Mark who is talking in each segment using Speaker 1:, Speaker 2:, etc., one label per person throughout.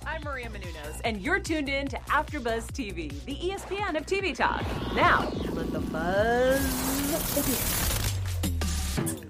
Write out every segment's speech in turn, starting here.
Speaker 1: I'm Maria Menounos, and you're tuned in to AfterBuzz TV, the ESPN of TV talk. Now, let the buzz begin.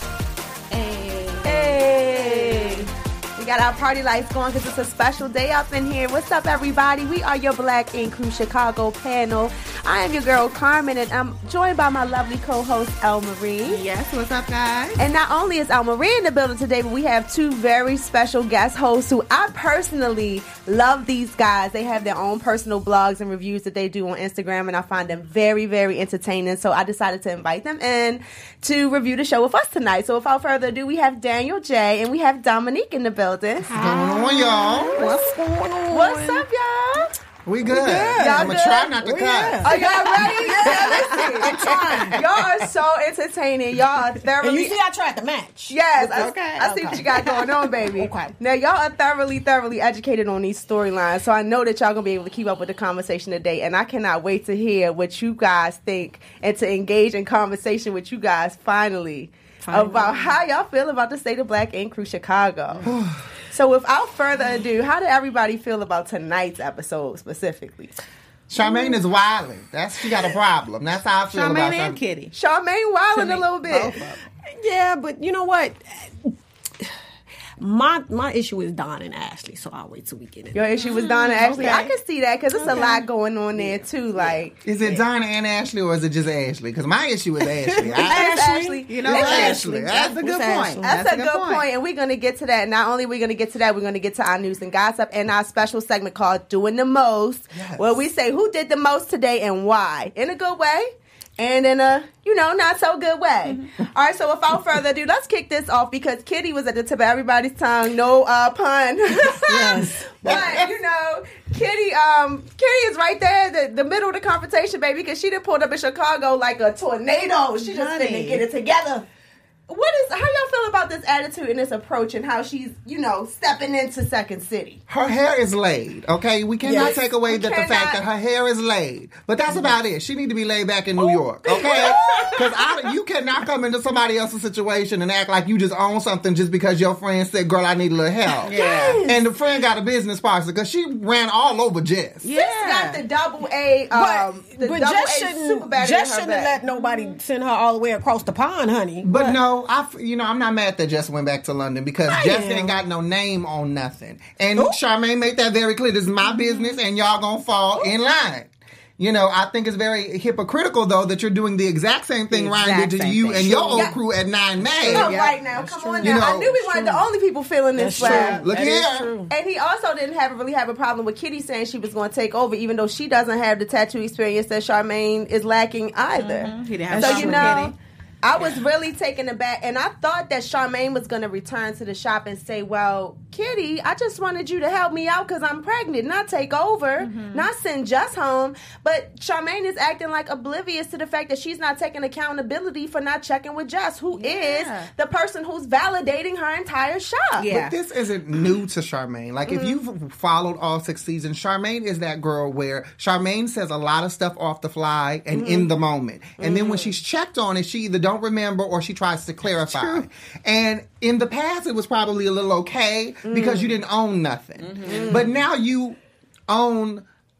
Speaker 2: Hey. We got our party lights going because it's a special day up in here. What's up, everybody? We are your Black Ink Crew Chicago panel. I am your girl, Carmen, and I'm joined by my lovely co-host, El Marie.
Speaker 3: Yes, what's up, guys?
Speaker 2: And not only is El Marie in the building today, but we have two very special guest hosts who I personally love these guys. They have their own personal blogs and reviews that they do on Instagram, and I find them very, very entertaining. So I decided to invite them in to review the show with us tonight. So without further ado, we have Daniel J. and we have Dominique in the building.
Speaker 3: What's going on, y'all?
Speaker 2: What's going on? What's up, y'all?
Speaker 3: We good.
Speaker 2: I'm
Speaker 3: going to try not to cut.
Speaker 2: Are y'all ready? Yeah, y'all are so entertaining. Y'all are thoroughly...
Speaker 4: And you see I tried to match.
Speaker 2: Yes. I see what you got going on, baby.
Speaker 4: Okay.
Speaker 2: Now, y'all are thoroughly educated on these storylines, so I know that y'all going to be able to keep up with the conversation today, and I cannot wait to hear what you guys think and to engage in conversation with you guys finally. About how y'all feel about the State of Black Ink Crew Chicago. So without further ado, how did everybody feel about tonight's episode specifically?
Speaker 3: Charmaine is wilding. She got a problem. That's how I feel about
Speaker 4: Charmaine and Kitty.
Speaker 2: Charmaine wilding a little bit.
Speaker 4: Yeah, but you know what? My issue is Don and Ashley, so I'll wait till we get in.
Speaker 2: Your issue was Don and Ashley.
Speaker 4: Okay.
Speaker 2: I can see that because there's a lot going on there too. Like,
Speaker 3: is it Donna and Ashley or is it just Ashley? Because my issue is Ashley.
Speaker 2: Ashley.
Speaker 3: You know, Ashley. That's a good point.
Speaker 2: That's a good point. And we're going to get to that. Not only are we going to get to that, we're going to get to our news and gossip and our special segment called Doing the Most, where we say who did the most today and why. In a good way. And in a, not so good way. All right, so without further ado, let's kick this off because Kitty was at the tip of everybody's tongue. No pun.
Speaker 4: Yes.
Speaker 2: But, Kitty is right there, the middle of the confrontation, baby, because she done pulled up in Chicago like a tornado. She just didn't get it together. How y'all feel about this attitude and this approach and how she's, stepping into Second City?
Speaker 3: Her hair is laid, okay? We cannot take away the fact that her hair is laid. But that's about it. She need to be laid back in New York, okay? Because you cannot come into somebody else's situation and act like you just own something just because your friend said, girl, I need a little help.
Speaker 2: Yeah.
Speaker 3: And the friend got a business partner because she ran all over Jess.
Speaker 2: Yeah. Jess got the double A,
Speaker 4: but Jess shouldn't have let nobody send her all the way across the pond, honey.
Speaker 3: But no, I'm not mad that Jess went back to London because Jess ain't got no name on nothing. And Charmaine made that very clear. This is my business and y'all gonna fall in line. I think it's very hypocritical, though, that you're doing the exact same thing Ryan did to you and your old crew at 9 May.
Speaker 2: Right now. Come on now. I knew we weren't the only people feeling this way.
Speaker 3: Look here.
Speaker 2: And he also didn't really have a problem with Kitty saying she was going to take over, even though she doesn't have the tattoo experience that Charmaine is lacking either.
Speaker 4: Mm-hmm. He didn't have a problem with Kitty.
Speaker 2: I was really taken aback, and I thought that Charmaine was going to return to the shop and say, well, Kitty, I just wanted you to help me out because I'm pregnant, not take over, not send Jess home. But Charmaine is acting like oblivious to the fact that she's not taking accountability for not checking with Jess, who is the person who's validating her entire shop.
Speaker 3: Yeah. But this isn't new to Charmaine. Like, if you've followed all 6 seasons, Charmaine is that girl where Charmaine says a lot of stuff off the fly and in the moment. And then when she's checked on it, she either don't remember or she tries to clarify. And in the past, it was probably a little okay because you didn't own nothing. But now you own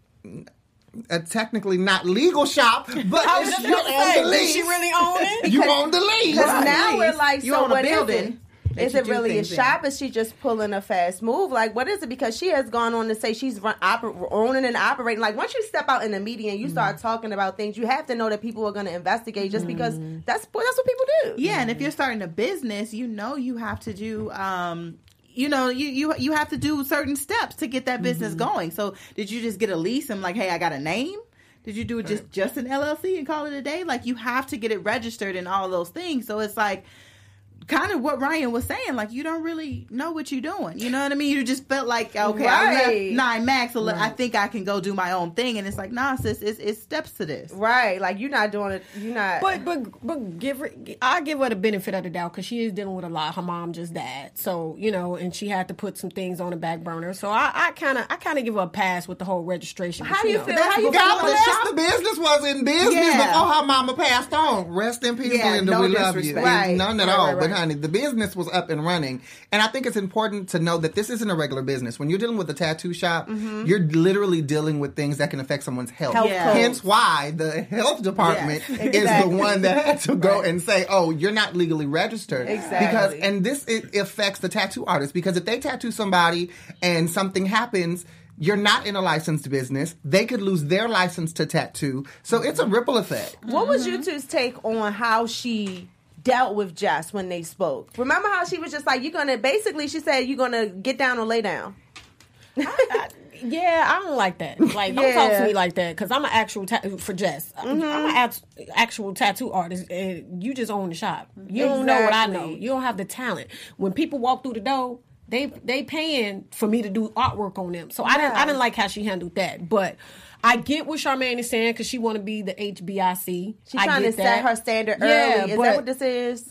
Speaker 3: a technically not legal shop, but you own the lease.
Speaker 4: Did she really own it?
Speaker 3: You own the lease.
Speaker 2: Because now we're like,
Speaker 4: you
Speaker 2: so
Speaker 4: own
Speaker 2: what
Speaker 4: a
Speaker 2: is
Speaker 4: building.
Speaker 2: it? Is it really a shop? Is she just pulling a fast move? Like, what is it? Because she has gone on to say she's owning and operating. Like, once you step out in the media and you start talking about things, you have to know that people are going to investigate just because that's what people do.
Speaker 5: Yeah, and if you're starting a business, you have to do... you have to do certain steps to get that business going. So did you just get a lease and like, hey, I got a name? Did you do it just an LLC and call it a day? Like, you have to get it registered and all those things. So it's like, kind of what Ryan was saying, like, you don't really know what you're doing. You know what I mean? You just felt like, okay, I left 9 Max, so I think I can go do my own thing. And it's like, nah, sis, it's steps to this.
Speaker 2: Right. Like, you're not doing it. You're not.
Speaker 4: But I give her the benefit of the doubt because she is dealing with a lot. Her mom just died. So, and she had to put some things on the back burner. So I kind of give her a pass with the whole registration.
Speaker 2: How do you feel?
Speaker 3: How you feel? The business was in business before her mama passed on. Rest in peace, Linda. We love you.
Speaker 2: Right.
Speaker 3: None at all. But honey, the business was up and running. And I think it's important to know that this isn't a regular business. When you're dealing with a tattoo shop, you're literally dealing with things that can affect someone's health.
Speaker 5: Yeah.
Speaker 3: Hence why the health department is the one that had to go and say, oh, you're not legally registered.
Speaker 2: Exactly.
Speaker 3: And this it affects the tattoo artist, because if they tattoo somebody and something happens, you're not in a licensed business. They could lose their license to tattoo. So it's a ripple effect.
Speaker 2: What was you two's take on how she dealt with Jess when they spoke? Remember how she was just like, she said, you're going to get down or lay down.
Speaker 4: Yeah, I don't like that. Like, don't talk to me like that, because I'm an actual for Jess. I'm an actual tattoo artist, and you just own the shop. You don't know what I know. You don't have the talent. When people walk through the door, they paying for me to do artwork on them. So I didn't like how she handled that, but I get what Charmaine is saying, because she want to be the HBIC.
Speaker 2: She's trying to set her standard early. Is that what this is?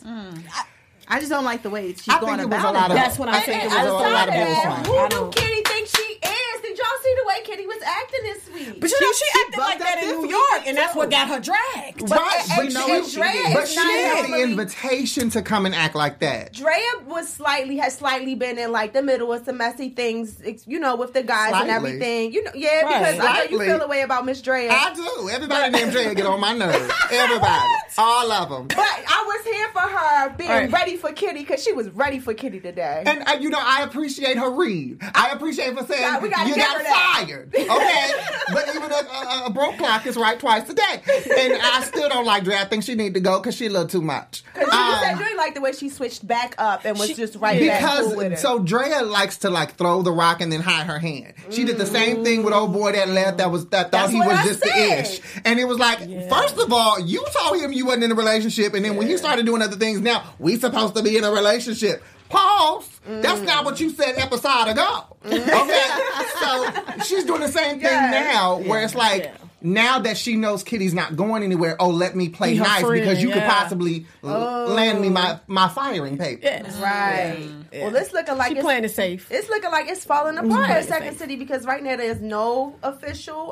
Speaker 5: I just don't like the way she's going about it.
Speaker 4: That's what I'm saying.
Speaker 3: It was a lot of
Speaker 2: Who do Kitty think she is? Did y'all see the way Kitty was acting this week?
Speaker 4: But she acted like that in New York, and that's what got her dragged.
Speaker 3: Right,
Speaker 2: but
Speaker 3: she had the invitation to come and act like that.
Speaker 2: Drea has slightly been in like the middle of some messy things, with the guys and everything. Because I know you feel the way about Miss Drea.
Speaker 3: I do. Everybody named Drea get on my nerves. Everybody, all of them.
Speaker 2: But I was here for her being ready for Kitty, because she was ready for Kitty today.
Speaker 3: And I appreciate her read. I appreciate her saying you got fired. Okay, but even a broke clock is right twice a day. And I still don't like Drea. I think she need to go because she a little too much.
Speaker 2: Because you said you like the way she switched back up and was just back cool with her.
Speaker 3: So Drea likes to like throw the rock and then hide her hand. She did the same thing with old boy that left that thought he was just the ish. And it was like, first of all, you told him you wasn't in a relationship, and then when you started doing other things, now we supposed to be in a relationship. Pause. That's not what you said episode ago. Okay? So she's doing the same thing now, where it's like, now that she knows Kitty's not going anywhere, let me play nice because you could possibly land me my firing papers.
Speaker 2: Right. Well, it's looking like
Speaker 4: she's playing it safe.
Speaker 2: It's looking like it's falling apart at Second City, because right now there's no official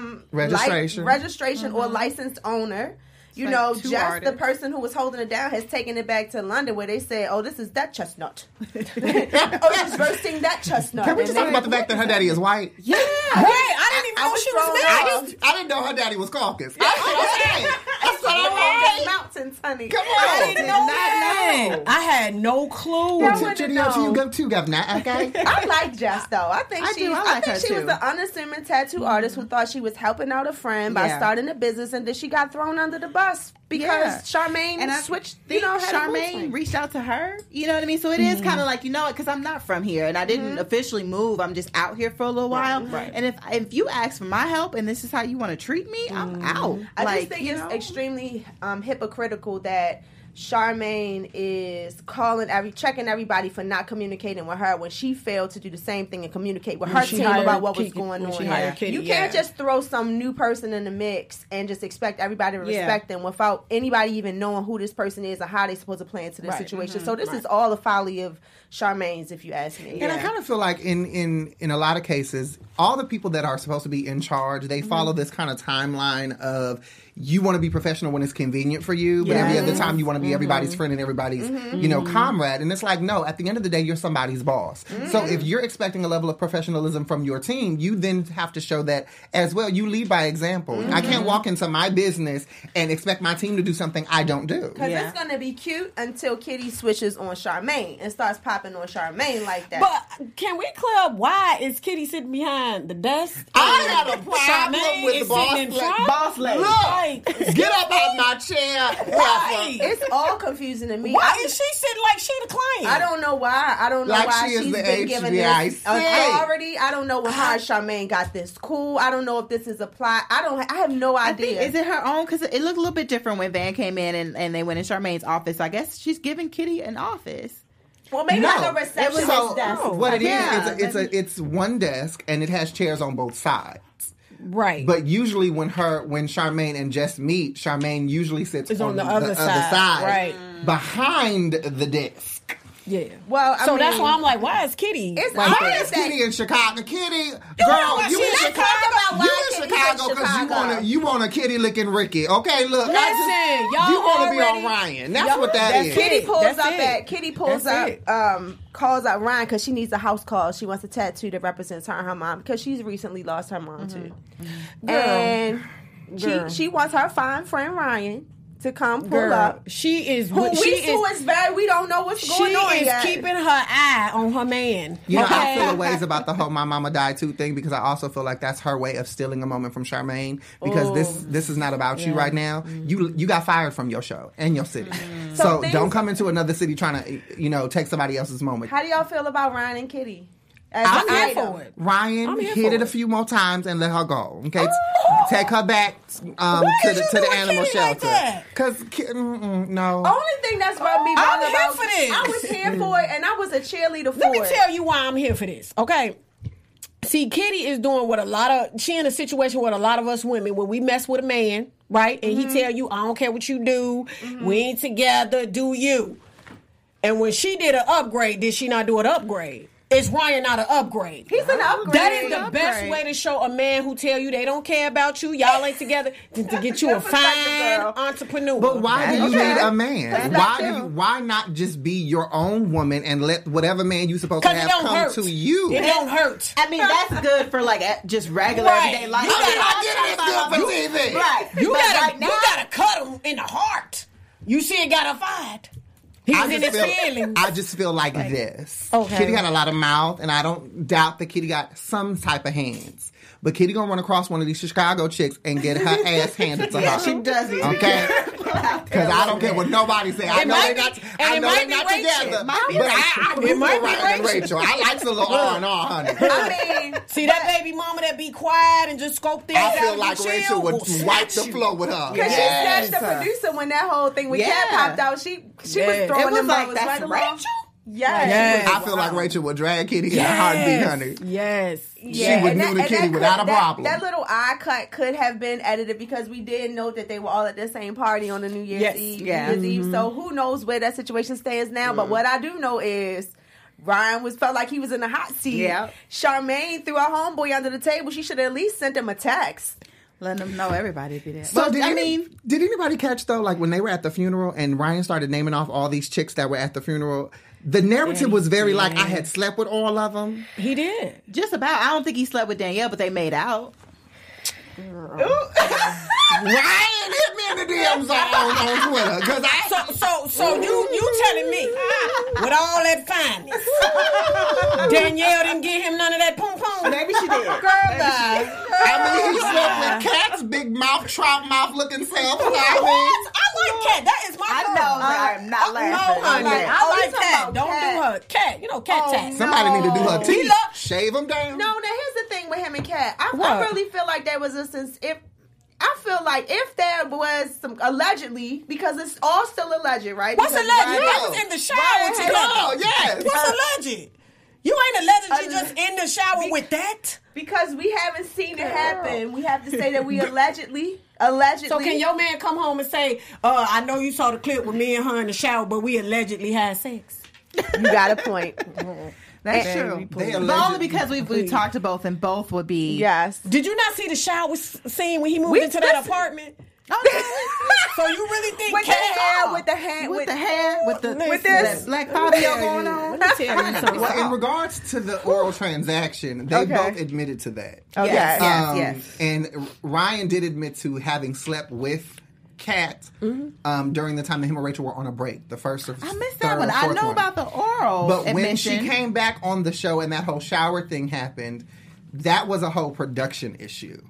Speaker 2: registration or licensed owner. Just the person who was holding it down has taken it back to London, where they said, this is that chestnut. She's roasting that chestnut.
Speaker 3: Can we just talk about the fact that her daddy is white?
Speaker 2: Yeah.
Speaker 4: I didn't even know she was mixed.
Speaker 3: I didn't know her daddy was caucus. That's what I
Speaker 2: was. Mountains, honey.
Speaker 3: Come on.
Speaker 4: I didn't know that. I had no clue.
Speaker 3: You go too, Governor. Okay.
Speaker 2: I like Jess, though. I think she was an unassuming tattoo artist who thought she was helping out a friend by starting a business, and then she got thrown under the bus because Charmaine
Speaker 5: Charmaine reached out to her. You know what I mean? So it is kind of like, because I'm not from here and I didn't officially move. I'm just out here for a little while. Right. And if you ask for my help and this is how you want to treat me, I'm out.
Speaker 2: I just think it's extremely hypocritical that Charmaine is checking everybody for not communicating with her when she failed to do the same thing and communicate with her team about what was going on. You can't just throw some new person in the mix and just expect everybody to respect them without anybody even knowing who this person is or how they're supposed to play into the situation. So this is all the folly of Charmaine's, if you ask me.
Speaker 3: And I kind of feel like in a lot of cases, all the people that are supposed to be in charge, they follow this kind of timeline of, you want to be professional when it's convenient for you, but every other time you want to be everybody's friend and everybody's, comrade. And it's like, no, at the end of the day, you're somebody's boss. So if you're expecting a level of professionalism from your team, you then have to show that as well. You lead by example. I can't walk into my business and expect my team to do something I don't do.
Speaker 2: Because it's going to be cute until Kitty switches on Charmaine and starts popping on Charmaine like that.
Speaker 4: But can we clear up why is Kitty sitting behind the desk?
Speaker 3: I had a problem with the boss lady. Look, get up out my chair.
Speaker 2: Right. It's all confusing to me.
Speaker 4: Why is she sitting like she the client?
Speaker 2: I don't know why. I don't know why she's been given this authority. I don't know how Charmaine got this cool. I don't know if this is a plot. I have no idea.
Speaker 5: Is it her own? Because it looked a little bit different when Van came in and they went in Charmaine's office. I guess she's giving Kitty an office.
Speaker 2: Well, maybe like a receptionist desk.
Speaker 3: What it is, it's one desk and it has chairs on both sides.
Speaker 4: Right.
Speaker 3: But usually when Charmaine and Jess meet, Charmaine usually sits on the other side. Right. Behind the desk.
Speaker 4: Yeah.
Speaker 2: Well, I
Speaker 4: so
Speaker 2: mean,
Speaker 4: that's why I'm like, why is Kitty?
Speaker 2: It's
Speaker 4: like
Speaker 3: Why
Speaker 2: obvious
Speaker 3: is
Speaker 2: that-
Speaker 3: Kitty in Chicago? Kitty,
Speaker 4: know
Speaker 3: girl,
Speaker 4: what?
Speaker 3: you
Speaker 4: See,
Speaker 3: in
Speaker 4: let's
Speaker 3: Chicago?
Speaker 2: talk about why
Speaker 3: You in
Speaker 2: Kitty's in
Speaker 3: Chicago because
Speaker 2: Chicago.
Speaker 3: you want a Kitty licking Ricky. Okay, look,
Speaker 4: Listen, y'all
Speaker 3: you want to be
Speaker 4: already-
Speaker 3: on Ryan. That's
Speaker 4: y'all-
Speaker 3: what that
Speaker 4: that's
Speaker 3: is.
Speaker 2: Kitty
Speaker 4: it.
Speaker 2: pulls
Speaker 4: That's
Speaker 2: up
Speaker 4: it.
Speaker 2: at Kitty pulls
Speaker 4: That's
Speaker 2: up
Speaker 4: it.
Speaker 2: calls out Ryan because she needs a house call. She wants a tattoo that represents her and her mom because she's recently lost her mom too. And she wants her fine friend Ryan to come pull
Speaker 4: Girl,
Speaker 2: up.
Speaker 4: she is.
Speaker 2: Who we
Speaker 4: she
Speaker 2: sue is very. We don't know what's going on
Speaker 4: She is
Speaker 2: yet.
Speaker 4: keeping her eye on her man.
Speaker 3: You know, I
Speaker 4: Okay?
Speaker 3: feel a ways about the whole "my mama died too" thing because I also feel like that's her way of stealing a moment from Charmaine because this is not about you right now. You got fired from your show and your city, so
Speaker 2: things-
Speaker 3: don't come into another city trying to take somebody else's moment.
Speaker 2: How do y'all feel about Ryan and Kitty? As
Speaker 4: I'm
Speaker 2: an
Speaker 4: here
Speaker 2: item?
Speaker 4: for it.
Speaker 3: Ryan
Speaker 4: I'm here
Speaker 3: hit
Speaker 4: for
Speaker 3: it a
Speaker 4: it.
Speaker 3: few more times and let her go. Okay, take her back to
Speaker 4: did
Speaker 3: the
Speaker 4: you
Speaker 3: to
Speaker 4: do
Speaker 3: the
Speaker 4: a
Speaker 3: animal
Speaker 4: kitty like
Speaker 3: shelter.
Speaker 4: that?
Speaker 3: Cause no.
Speaker 2: Only thing that's rubbed me
Speaker 4: I'm
Speaker 2: wrong
Speaker 4: here
Speaker 2: about
Speaker 4: for this.
Speaker 2: I was here for it, and I was a cheerleader for
Speaker 4: Let me
Speaker 2: it.
Speaker 4: tell you why I'm here for this. Okay. See, Kitty is doing what she in a situation with a lot of us women when we mess with a man, right? And he tell you, I don't care what you do. We ain't together. Do you? And when she did an upgrade, did she not do an upgrade? Is Ryan not an upgrade?
Speaker 2: He's an upgrade.
Speaker 4: That is the best way to show a man who tell you they don't care about you, y'all ain't together, to get you a
Speaker 2: Good perspective,
Speaker 4: fine
Speaker 2: girl.
Speaker 4: entrepreneur.
Speaker 3: But why do you
Speaker 2: Okay.
Speaker 3: need a man?
Speaker 2: That's
Speaker 3: Why
Speaker 2: true.
Speaker 3: why not just be your own woman and let whatever man you supposed to
Speaker 4: Because it
Speaker 3: have
Speaker 4: don't
Speaker 3: come
Speaker 4: hurt.
Speaker 3: to you?
Speaker 4: It don't hurt.
Speaker 5: I mean, that's good for like just regular
Speaker 4: Right.
Speaker 5: everyday life.
Speaker 4: You gotta-
Speaker 3: I get it, it's good for TV.
Speaker 5: Right.
Speaker 4: You
Speaker 5: But
Speaker 4: gotta,
Speaker 5: right now,
Speaker 4: you gotta cut him in the heart. You see, it got a fight. He was in his feelings.
Speaker 3: I just feel like this.
Speaker 4: Okay.
Speaker 3: Kitty got a lot of mouth, and I don't doubt that Kitty got some type of hands. But Kitty gonna run across one of these Chicago chicks and get her ass handed to her.
Speaker 5: she does it.
Speaker 3: Okay? Because I don't care what nobody say. I
Speaker 4: It
Speaker 3: know
Speaker 4: might
Speaker 3: they're
Speaker 4: be-
Speaker 3: not,
Speaker 4: and
Speaker 3: I
Speaker 4: it
Speaker 3: know
Speaker 4: might
Speaker 3: they're
Speaker 4: be
Speaker 3: not
Speaker 4: Rachel.
Speaker 3: together.
Speaker 4: It might be
Speaker 3: But
Speaker 4: Rachel.
Speaker 3: I
Speaker 4: It
Speaker 3: root
Speaker 4: might
Speaker 3: for
Speaker 4: be
Speaker 3: Ryan and
Speaker 4: Rachel.
Speaker 3: Rachel. I like a little R&R, honey.
Speaker 2: I mean,
Speaker 4: See that baby mama that be quiet and just scope things out
Speaker 3: I feel
Speaker 4: and
Speaker 3: like
Speaker 4: chill
Speaker 3: Rachel would
Speaker 4: will
Speaker 3: wipe the
Speaker 4: snatch you.
Speaker 3: floor with her.
Speaker 2: because
Speaker 4: Yes.
Speaker 2: she snatched the producer when that whole thing with
Speaker 5: Yeah.
Speaker 2: Cat popped out. She was
Speaker 4: Yes.
Speaker 2: throwing
Speaker 5: It was
Speaker 2: them
Speaker 5: like,
Speaker 2: bubbles
Speaker 5: that's
Speaker 2: right along.
Speaker 5: Rachel?
Speaker 2: Yes.
Speaker 4: Yes.
Speaker 3: I feel like Rachel would drag Kitty in a heartbeat, honey.
Speaker 4: Yes.
Speaker 2: Yeah,
Speaker 3: She would
Speaker 2: and
Speaker 3: do the
Speaker 2: and
Speaker 3: Kitty
Speaker 2: could-
Speaker 3: without a problem.
Speaker 2: That little eye cut could have been edited because we did know that they were all at the same party on the New Year's
Speaker 4: Yes.
Speaker 2: Eve.
Speaker 5: Yeah.
Speaker 2: New Year's Eve. So who knows where that situation stands now? But what I do know is Ryan felt like he was in the hot seat.
Speaker 5: Yeah.
Speaker 2: Charmaine threw her homeboy under the table. She should have at least sent him a text.
Speaker 5: Let them know everybody be there.
Speaker 3: So
Speaker 5: But,
Speaker 3: did
Speaker 5: I
Speaker 3: did anybody catch though, like when they were at the funeral and Ryan started naming off all these chicks that were at the funeral? The narrative was very like I had slept with all of them.
Speaker 4: He did.
Speaker 5: just about. I don't think he slept with Danielle, but they made out.
Speaker 3: Ryan hit me in the DMs on Twitter because I
Speaker 4: So you telling me with all that fineness, Danielle didn't give him none of that pom pom?
Speaker 5: Maybe she did.
Speaker 3: mean he slept with Cat's big mouth, trout mouth looking self.
Speaker 4: What? I like Cat. That is my
Speaker 5: I
Speaker 4: girl.
Speaker 5: know, but I'm not laughing.
Speaker 4: No, honey.
Speaker 5: Okay.
Speaker 4: I
Speaker 2: Oh,
Speaker 4: like
Speaker 2: you talking
Speaker 4: Cat.
Speaker 2: about
Speaker 4: Don't
Speaker 2: Cat.
Speaker 4: do her. Cat. You know, Cat
Speaker 2: Oh,
Speaker 4: tat.
Speaker 3: Somebody need to do her
Speaker 2: No.
Speaker 3: teeth.
Speaker 4: He look-
Speaker 3: Shave them down.
Speaker 2: No, now here's the thing with him and Kat. I
Speaker 4: What?
Speaker 2: really feel like there was a sense I feel like if there was some allegedly, because it's all still alleged, right?
Speaker 4: What's
Speaker 2: Because
Speaker 4: alleged?
Speaker 2: Ryan-
Speaker 4: That was in the shower
Speaker 2: Ryan had-
Speaker 4: together.
Speaker 3: Oh, yes.
Speaker 4: What's alleged? You ain't alleged. You just in the shower with that.
Speaker 2: Because we haven't seen it happen. We have to say that we allegedly.
Speaker 4: So can your man come home and say, I know you saw the clip with me and her in the shower, but we allegedly had sex?
Speaker 2: You got a point.
Speaker 5: That's
Speaker 2: And-
Speaker 5: true.
Speaker 3: They
Speaker 5: But
Speaker 3: alleged-
Speaker 5: only because we've talked to both, and both would be.
Speaker 2: Yes.
Speaker 4: Did you not see the shower scene when he moved
Speaker 2: We
Speaker 4: into that
Speaker 2: just-
Speaker 4: apartment?
Speaker 5: Oh,
Speaker 4: So you really think
Speaker 2: With the
Speaker 4: Cat?
Speaker 2: hair, with the hand,
Speaker 5: with the hair, with the
Speaker 2: With this.
Speaker 5: that Black Fabio going on.
Speaker 4: Let me tell you something.
Speaker 3: Well, in regards to the oral transaction, they
Speaker 2: Okay.
Speaker 3: both admitted to that.
Speaker 2: Oh, yes.
Speaker 5: Yes.
Speaker 3: And Ryan did admit to having slept with Kat during the time that him and Rachel were on a break. The first or
Speaker 5: I missed
Speaker 3: third
Speaker 5: that
Speaker 3: or
Speaker 5: one. I
Speaker 3: fourth
Speaker 5: know
Speaker 3: one.
Speaker 5: about the oral.
Speaker 3: But when
Speaker 5: admission.
Speaker 3: she came back on the show and that whole shower thing happened, that was a whole production issue.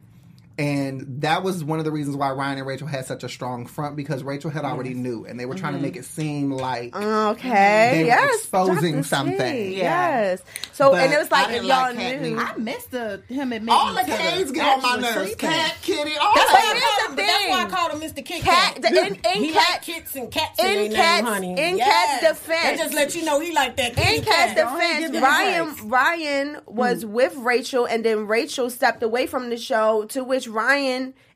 Speaker 3: And that was one of the reasons why Ryan and Rachel had such a strong front, because Rachel had already knew, and they were trying to make it seem like
Speaker 2: Okay.
Speaker 3: they were
Speaker 2: Yes.
Speaker 3: exposing
Speaker 2: Drop the
Speaker 3: something.
Speaker 2: tea.
Speaker 5: Yeah.
Speaker 2: Yes. So,
Speaker 3: But
Speaker 2: and it was
Speaker 3: I
Speaker 2: like,
Speaker 3: didn't
Speaker 2: if y'all
Speaker 3: like Kat
Speaker 2: knew.
Speaker 3: Newton.
Speaker 5: I missed him admitting
Speaker 3: all the
Speaker 5: to
Speaker 3: K's get on my
Speaker 5: actually
Speaker 3: nerves.
Speaker 5: sleeping.
Speaker 3: Cat, Kitty, all
Speaker 4: That's
Speaker 3: of
Speaker 4: why,
Speaker 2: But here's the
Speaker 4: that's why I
Speaker 2: thing.
Speaker 4: called him Mr. Kit
Speaker 2: Cat,
Speaker 4: Kat.
Speaker 2: the, in
Speaker 4: He
Speaker 2: Cat,
Speaker 4: had kits and cats in
Speaker 2: in
Speaker 4: their name,
Speaker 2: Kat's-
Speaker 4: honey.
Speaker 2: in
Speaker 4: Yes.
Speaker 2: Kat's defense-
Speaker 4: That just let you know he like that
Speaker 2: in
Speaker 4: kitty
Speaker 2: Kat's
Speaker 4: cat.
Speaker 2: defense,
Speaker 5: give him
Speaker 2: Ryan was with Rachel, and then Rachel stepped away from the show, to which Ryan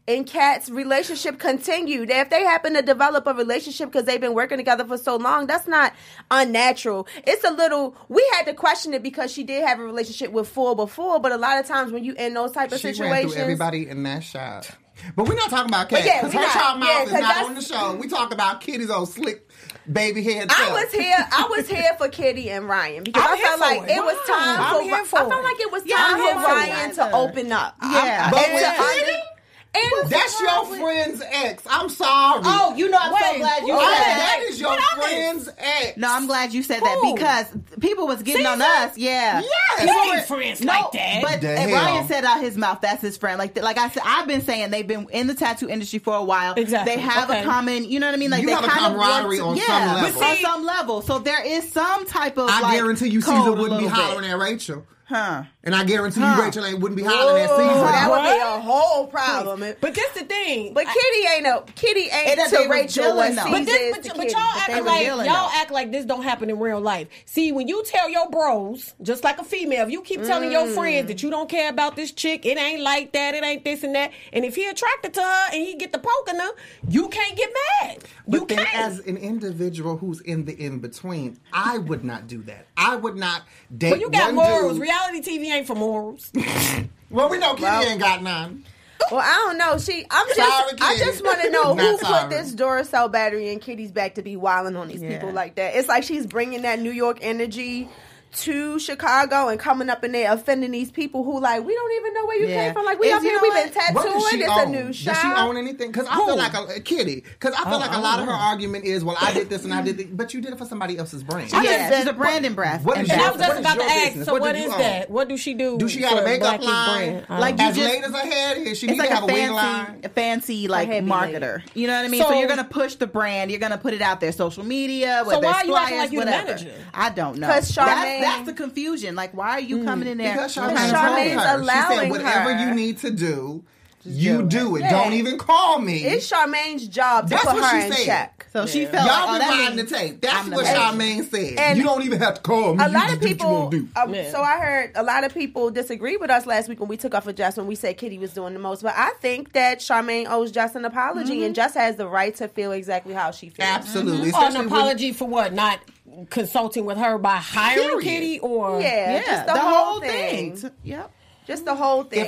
Speaker 2: and Kat's relationship continued. If they happen to develop a relationship because they've been working together for so long, that's not unnatural. It's a little, we had to question it because she did have a relationship with Phil before, but a lot of times when you in those type of
Speaker 3: She
Speaker 2: situations.
Speaker 3: ran through everybody in that shot. But we're not talking about Kat,
Speaker 2: yeah,
Speaker 3: because
Speaker 2: we
Speaker 3: her
Speaker 2: not.
Speaker 3: child mouth
Speaker 2: Yeah,
Speaker 3: is
Speaker 2: 'cause
Speaker 3: not
Speaker 2: that's-
Speaker 3: on the show. We talk about Kitty's old slick baby head
Speaker 2: I
Speaker 3: self.
Speaker 2: was here for Kitty and Ryan because
Speaker 4: I'm
Speaker 2: I
Speaker 4: here
Speaker 2: felt
Speaker 4: for
Speaker 2: like
Speaker 4: it.
Speaker 2: it was time
Speaker 4: I'm here
Speaker 2: I
Speaker 4: for
Speaker 2: felt
Speaker 4: it.
Speaker 2: like it was
Speaker 5: Yeah,
Speaker 2: time
Speaker 5: I'm here
Speaker 2: for
Speaker 5: for
Speaker 2: Ryan
Speaker 5: it.
Speaker 2: to open up.
Speaker 5: Yeah.
Speaker 3: But
Speaker 2: And
Speaker 3: with
Speaker 2: to
Speaker 3: Kitty,
Speaker 2: and
Speaker 3: that's your friend's ex. I'm sorry.
Speaker 5: Oh, you know, I'm so
Speaker 4: Wait,
Speaker 5: glad you
Speaker 4: who
Speaker 5: said
Speaker 4: is
Speaker 5: that.
Speaker 3: That is your friend's ex.
Speaker 5: No, I'm glad you said that
Speaker 4: Who?
Speaker 5: because people was getting on us. Yeah.
Speaker 3: Yes.
Speaker 5: People
Speaker 4: They
Speaker 5: were-
Speaker 4: ain't friends like that.
Speaker 5: But
Speaker 3: The
Speaker 5: and
Speaker 3: hell?
Speaker 5: Ryan said out his mouth that's his friend. Like I said, I've been saying they've been in the tattoo industry for a while.
Speaker 4: Exactly.
Speaker 5: They have
Speaker 4: Okay.
Speaker 5: a common, you know what I mean? Like
Speaker 3: You
Speaker 5: they
Speaker 3: have a
Speaker 5: kind of
Speaker 3: camaraderie
Speaker 5: want to,
Speaker 3: on some
Speaker 5: yeah,
Speaker 3: level.
Speaker 5: on some level. So there is some type of.
Speaker 3: I
Speaker 5: like,
Speaker 3: guarantee you
Speaker 5: code
Speaker 3: Caesar
Speaker 5: a
Speaker 3: wouldn't be
Speaker 5: little bit.
Speaker 3: hollering at Rachel.
Speaker 5: Huh.
Speaker 3: And I guarantee you Rachel wouldn't be hollering at
Speaker 2: Oh,
Speaker 3: Caesar.
Speaker 2: that would be
Speaker 4: What?
Speaker 2: a whole problem.
Speaker 4: But this the thing.
Speaker 2: But Kitty ain't
Speaker 5: It-
Speaker 2: to
Speaker 5: they were
Speaker 2: Rachel
Speaker 5: dealing
Speaker 2: what
Speaker 5: though.
Speaker 2: Caesar
Speaker 4: But
Speaker 2: is
Speaker 4: this,
Speaker 2: to
Speaker 4: but
Speaker 2: Kitty.
Speaker 4: y'all
Speaker 5: they
Speaker 4: acting
Speaker 5: were
Speaker 4: like
Speaker 5: dealing,
Speaker 4: y'all
Speaker 5: though.
Speaker 4: act like this don't happen in real life. See, when you tell your bros, just like a female, if you keep telling your friends that you don't care about this chick, it ain't like that, it ain't this and that, and if he attracted to her and he get the poking her, you can't get mad. You
Speaker 3: But then
Speaker 4: can't.
Speaker 3: as an individual who's in the in-between, I would not do that. I would not date
Speaker 4: But you got
Speaker 3: one
Speaker 4: morals.
Speaker 3: dude.
Speaker 4: Reality TV ain't for morals.
Speaker 3: Well, we know Kitty ain't got none.
Speaker 2: Well, I don't know. I
Speaker 3: Kitty.
Speaker 2: just want to know
Speaker 3: Not
Speaker 2: who
Speaker 3: sorry.
Speaker 2: put this Duracell battery in Kitty's back to be wilding on these people like that. It's like she's bringing that New York energy to Chicago and coming up in there offending these people who like we don't even know where you
Speaker 5: Yeah.
Speaker 2: came from. Like we
Speaker 5: Is-
Speaker 2: up
Speaker 5: you
Speaker 2: here,
Speaker 5: know
Speaker 2: we've been
Speaker 5: what?
Speaker 3: What does
Speaker 2: tattooing.
Speaker 3: she
Speaker 2: It's
Speaker 3: own?
Speaker 2: a new shop.
Speaker 3: Does she own anything? Because I feel like a Kitty. Because I feel like a lot of her argument is, well, I did this and I did this, but you did it for somebody else's brand.
Speaker 5: Yeah, she's a brand breath.
Speaker 3: What is
Speaker 4: And
Speaker 3: your-
Speaker 4: I was just
Speaker 3: what is
Speaker 4: about to
Speaker 3: your
Speaker 4: ask,
Speaker 3: business?
Speaker 4: so
Speaker 3: What
Speaker 4: what
Speaker 3: do you
Speaker 4: is
Speaker 3: own?
Speaker 4: that? What do she do?
Speaker 3: Do she got a
Speaker 4: for
Speaker 3: makeup
Speaker 4: Blackie's
Speaker 3: line?
Speaker 4: brand?
Speaker 5: Like you
Speaker 3: as
Speaker 5: just-
Speaker 3: late as her head is, she
Speaker 5: It's
Speaker 3: needs
Speaker 5: like
Speaker 3: to have a wing
Speaker 5: a
Speaker 3: line.
Speaker 5: fancy like
Speaker 2: heavy
Speaker 5: marketer. You know what I mean? So,
Speaker 4: So-
Speaker 5: you're gonna push the brand. You're gonna put it out there, social media.
Speaker 4: So
Speaker 5: Whether
Speaker 4: why
Speaker 5: it's
Speaker 4: are you acting
Speaker 5: flyers,
Speaker 4: like you the
Speaker 5: whatever.
Speaker 4: manager?
Speaker 5: I don't know.
Speaker 2: 'Cause Charmaine-
Speaker 5: that's the confusion. Like, why are you coming in there?
Speaker 3: Because
Speaker 5: trying
Speaker 3: Charmaine
Speaker 5: to
Speaker 3: told
Speaker 2: Charmaine's
Speaker 3: her. She
Speaker 2: allowing
Speaker 3: said, whatever
Speaker 2: her.
Speaker 3: you need to do, you do it.
Speaker 2: Yeah.
Speaker 3: Don't even call me.
Speaker 2: It's Charmaine's job to
Speaker 3: That's
Speaker 2: put
Speaker 3: what
Speaker 2: her
Speaker 3: she
Speaker 2: in
Speaker 3: said.
Speaker 2: check.
Speaker 5: So she felt
Speaker 3: Y'all
Speaker 5: like,
Speaker 3: been
Speaker 5: that
Speaker 3: riding the
Speaker 5: means
Speaker 3: tape. That's
Speaker 5: I'm the
Speaker 3: what
Speaker 5: manager.
Speaker 3: Charmaine said.
Speaker 2: And
Speaker 3: you don't even have to call me.
Speaker 2: A
Speaker 3: You
Speaker 2: lot
Speaker 3: just
Speaker 2: of
Speaker 3: do what you
Speaker 2: people,
Speaker 3: wanna do.
Speaker 4: Yeah.
Speaker 2: so I heard a lot of people disagree with us last week when we took off of Jess when we said Kitty was doing the most. But I think that Charmaine owes Jess an apology, and Jess has the right to feel exactly how she feels.
Speaker 3: Absolutely.
Speaker 4: Or an
Speaker 3: Especially when-
Speaker 4: apology for what? Not consulting with her by hiring
Speaker 3: Period.
Speaker 4: Kitty or
Speaker 2: Yeah,
Speaker 5: Yeah,
Speaker 2: just the whole thing.
Speaker 5: Yep.
Speaker 2: Just the whole thing.
Speaker 3: If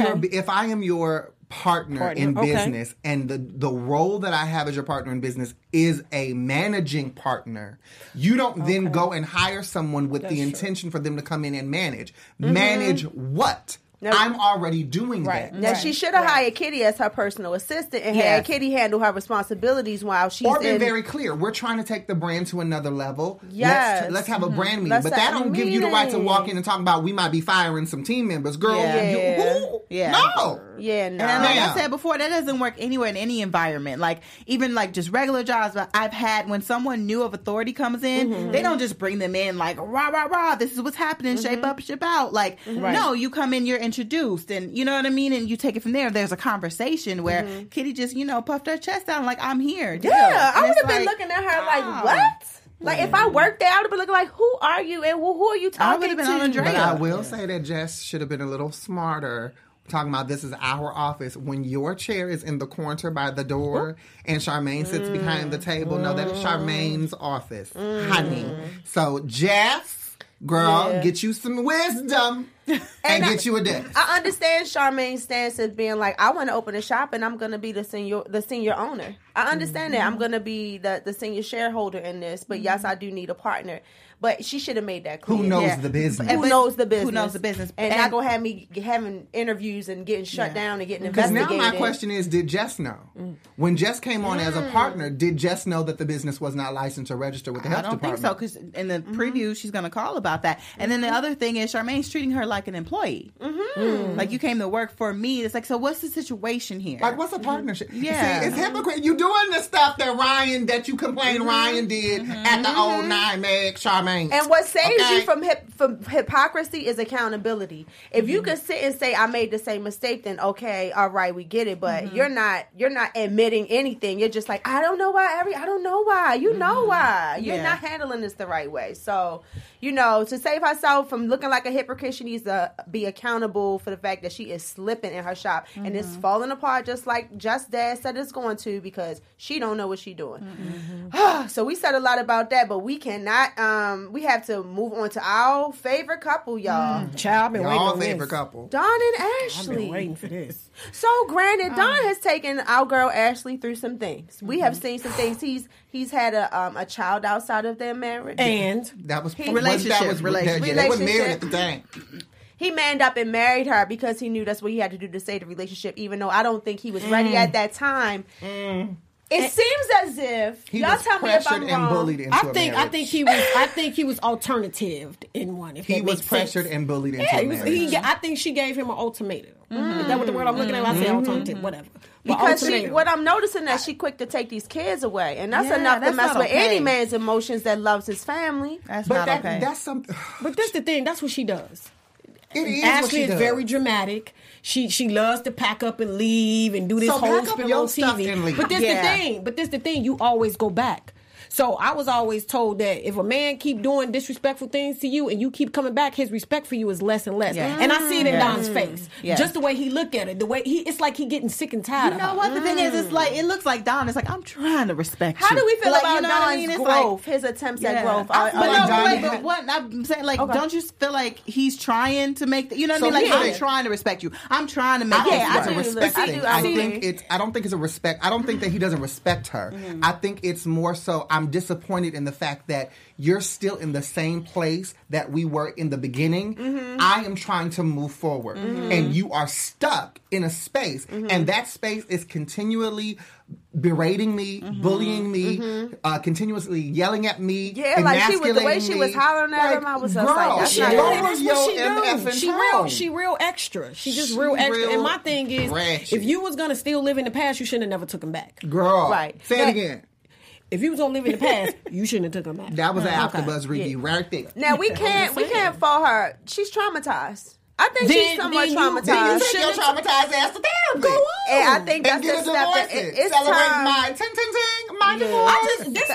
Speaker 3: I am your partner in
Speaker 4: okay.
Speaker 3: business, and the role that I have as your partner in business is a managing partner, you don't then go and hire someone with the intention for them to come in and manage. Manage what?
Speaker 2: No.
Speaker 3: I'm already doing
Speaker 4: Right.
Speaker 3: that.
Speaker 2: Now she should have hired Kitty as her personal assistant and had
Speaker 5: Yes.
Speaker 2: Kitty handle her responsibilities while she's
Speaker 3: Or been
Speaker 2: in.
Speaker 3: very clear. We're trying to take the brand to another level.
Speaker 2: Yes.
Speaker 3: Let's have a brand meeting.
Speaker 2: Let's
Speaker 3: But that
Speaker 2: have a
Speaker 3: don't give you the right to
Speaker 2: meeting.
Speaker 3: walk in and talk about we might be firing some team members. Girl,
Speaker 5: Yeah.
Speaker 3: who?
Speaker 5: Yeah.
Speaker 3: No.
Speaker 2: Yeah, no.
Speaker 5: And like I
Speaker 3: Ma'am.
Speaker 5: said before, that doesn't work anywhere in any environment. Like even like just regular jobs I've had, when someone new of authority comes in, they don't just bring them in like rah rah rah. This is what's happening. Shape up, shape out. Like no, you come in, you're introduced, and you know what I mean, and you take it from there. There's a conversation where Kitty just puffed her chest out like I'm here. Deal.
Speaker 2: Yeah, I
Speaker 5: And
Speaker 2: would
Speaker 5: it's
Speaker 2: have been
Speaker 5: like,
Speaker 2: looking at her
Speaker 5: oh.
Speaker 2: like, what? Like, if I worked there, I would have been looking like, who are you and who are you
Speaker 5: I
Speaker 2: talking
Speaker 5: would've been
Speaker 2: to?
Speaker 5: on a drink.
Speaker 3: But I will say that Jess should have been a little smarter. Talking about this is our office. When your chair is in the corner by the door and Charmaine sits behind the table, no, that is Charmaine's office, honey. So Jess, girl, get you some wisdom and get you a desk.
Speaker 2: I understand Charmaine's stance as being like, I want to open a shop and I'm going to be the senior owner. I understand that. I'm going to be the senior shareholder in this, but yes, I do need a partner. But she should have made that clear.
Speaker 3: Who knows
Speaker 5: Yeah.
Speaker 3: the business?
Speaker 2: Who knows the business?
Speaker 5: Who knows the business?
Speaker 2: And,
Speaker 5: And-
Speaker 2: not going to have me having interviews and getting shut down and getting
Speaker 3: Because
Speaker 2: investigated.
Speaker 3: now my question is, did Jess know? When Jess came on as a partner, did Jess know that the business was not licensed or registered with the health
Speaker 5: I don't
Speaker 3: department?
Speaker 5: think so, because in the preview she's going to call about that. And then the other thing is Charmaine's treating her like an employee. Like, you came to work for me. It's like, so what's the situation here?
Speaker 3: Like, what's a partnership?
Speaker 5: Yeah.
Speaker 3: See, it's hypocrite. You doing the stuff that you complained Ryan did at the old nine Meg Charmaine.
Speaker 2: And what saves
Speaker 3: Okay?
Speaker 2: you from hypocrisy is accountability. If you can sit and say I made the same mistake, then okay, all right, we get it. But you're not admitting anything. You're just like, I don't know why. I don't know why. You know why. You're
Speaker 5: Yeah.
Speaker 2: not handling this the right way. So, to save herself from looking like a hypocrite, she needs needs to be accountable for the fact that she is slipping in her shop and it's falling apart just like Just Dad said it's going to because she don't know what she's doing. So we said a lot about that, but we cannot. We have to move on to our favorite couple, y'all.
Speaker 4: Child, I've been waiting
Speaker 3: Y'all
Speaker 4: on
Speaker 3: favorite
Speaker 4: this.
Speaker 3: couple.
Speaker 2: Dawn and
Speaker 4: I've
Speaker 2: Ashley.
Speaker 4: been waiting for this.
Speaker 2: So granted, Dawn has taken our girl Ashley through some things. We have seen some things. He's had a child outside of their marriage.
Speaker 4: And
Speaker 3: That was
Speaker 5: Relationship.
Speaker 3: Yeah, they were married at the time.
Speaker 2: He manned up and married her because he knew that's what he had to do to save the relationship, even though I don't think he was ready at that time. It seems as if
Speaker 3: He
Speaker 2: y'all
Speaker 3: was
Speaker 2: tell me if I'm
Speaker 3: pressured and
Speaker 2: wrong.
Speaker 3: bullied into a marriage.
Speaker 4: I think he was alternative in one. If
Speaker 3: He
Speaker 4: that
Speaker 3: was
Speaker 4: makes
Speaker 3: pressured
Speaker 4: sense.
Speaker 3: and bullied into
Speaker 4: Yeah,
Speaker 3: a marriage.
Speaker 4: I think she gave him an ultimatum. Is that what the word I'm looking at? I say alternative, whatever. But
Speaker 2: Because
Speaker 4: ultimatum.
Speaker 2: what I'm noticing that she quick to take these kids away, and that's
Speaker 5: Yeah,
Speaker 2: enough to
Speaker 5: that's
Speaker 2: mess
Speaker 5: not
Speaker 2: with
Speaker 5: okay.
Speaker 2: any man's emotions that loves his family.
Speaker 5: That's
Speaker 3: But
Speaker 5: not okay.
Speaker 3: that's something.
Speaker 4: But that's the thing. That's what she does.
Speaker 3: It is what
Speaker 4: Ashley
Speaker 3: she
Speaker 4: is
Speaker 3: does.
Speaker 4: very dramatic. She loves to pack up and leave and do this
Speaker 3: So
Speaker 4: whole
Speaker 3: pack up
Speaker 4: spill
Speaker 3: your
Speaker 4: on
Speaker 3: stuff
Speaker 4: TV.
Speaker 3: and leave.
Speaker 4: But this
Speaker 5: Yeah.
Speaker 4: the thing. But this the thing. You always go back. So I was always told that if a man keep doing disrespectful things to you and you keep coming back, his respect for you is less and less.
Speaker 5: Yeah.
Speaker 4: And I see it in Don's face.
Speaker 5: Yes.
Speaker 4: Just the way he look at it, the way it's like he getting sick and tired
Speaker 5: You
Speaker 4: of
Speaker 5: know
Speaker 4: her.
Speaker 5: what? The thing is, it's like it looks like Don. It's like I'm trying to respect you.
Speaker 2: How do we feel
Speaker 5: Like,
Speaker 2: about
Speaker 5: you know what I
Speaker 2: Don's
Speaker 5: mean? It's
Speaker 2: growth,
Speaker 5: like-
Speaker 2: his attempts at
Speaker 5: Yeah.
Speaker 2: growth?
Speaker 5: But
Speaker 3: like
Speaker 5: no,
Speaker 3: Don
Speaker 5: wait,
Speaker 3: had-
Speaker 5: but what I'm saying, like,
Speaker 2: Okay.
Speaker 5: don't you feel like he's trying to make? You know what
Speaker 3: So
Speaker 5: I mean? Like,
Speaker 3: yeah.
Speaker 5: I'm trying to respect you. I'm trying to make.
Speaker 3: I don't
Speaker 5: this
Speaker 3: think it's a
Speaker 5: right.
Speaker 3: respect
Speaker 2: I
Speaker 3: thing.
Speaker 2: do
Speaker 3: I
Speaker 2: agree.
Speaker 3: think it's. I don't think it's a respect. I don't think that he doesn't respect her. I think it's more so. I'm disappointed in the fact that you're still in the same place that we were in the beginning. I am trying to move forward, and you are stuck in a space, and that space is continually berating me, bullying me, continuously yelling at me.
Speaker 2: Yeah, like the way
Speaker 3: emasculating
Speaker 2: she
Speaker 3: me.
Speaker 2: was hollering at him, I was just
Speaker 3: girl,
Speaker 2: like, that's
Speaker 4: She
Speaker 2: not
Speaker 4: do.
Speaker 2: it.
Speaker 3: lower
Speaker 4: That's
Speaker 3: your
Speaker 4: what she do.
Speaker 3: MFing tone.
Speaker 4: She real extra. She just
Speaker 3: She
Speaker 4: real extra.
Speaker 3: real
Speaker 4: And my thing is,
Speaker 3: ratchet.
Speaker 4: if you was gonna still live in the past, you shouldn't have never took him back.
Speaker 3: Girl,
Speaker 2: Right.
Speaker 3: Say
Speaker 2: That-
Speaker 3: it again.
Speaker 4: If you was gonna live in the past, you shouldn't have took him back.
Speaker 3: That was an
Speaker 4: Okay.
Speaker 3: AfterBuzz review right there.
Speaker 2: Now we can't fault her. She's traumatized. I think she's somewhat
Speaker 4: then you
Speaker 2: traumatized.
Speaker 3: Then you take your
Speaker 4: should've-
Speaker 3: traumatized ass to therapy.
Speaker 4: Go on.
Speaker 2: And I think
Speaker 3: And
Speaker 2: that's
Speaker 3: get
Speaker 2: the
Speaker 3: a
Speaker 2: step
Speaker 3: divorce.
Speaker 2: that it's
Speaker 3: Celebrate
Speaker 2: time.
Speaker 3: my ting, my divorce.
Speaker 4: I just this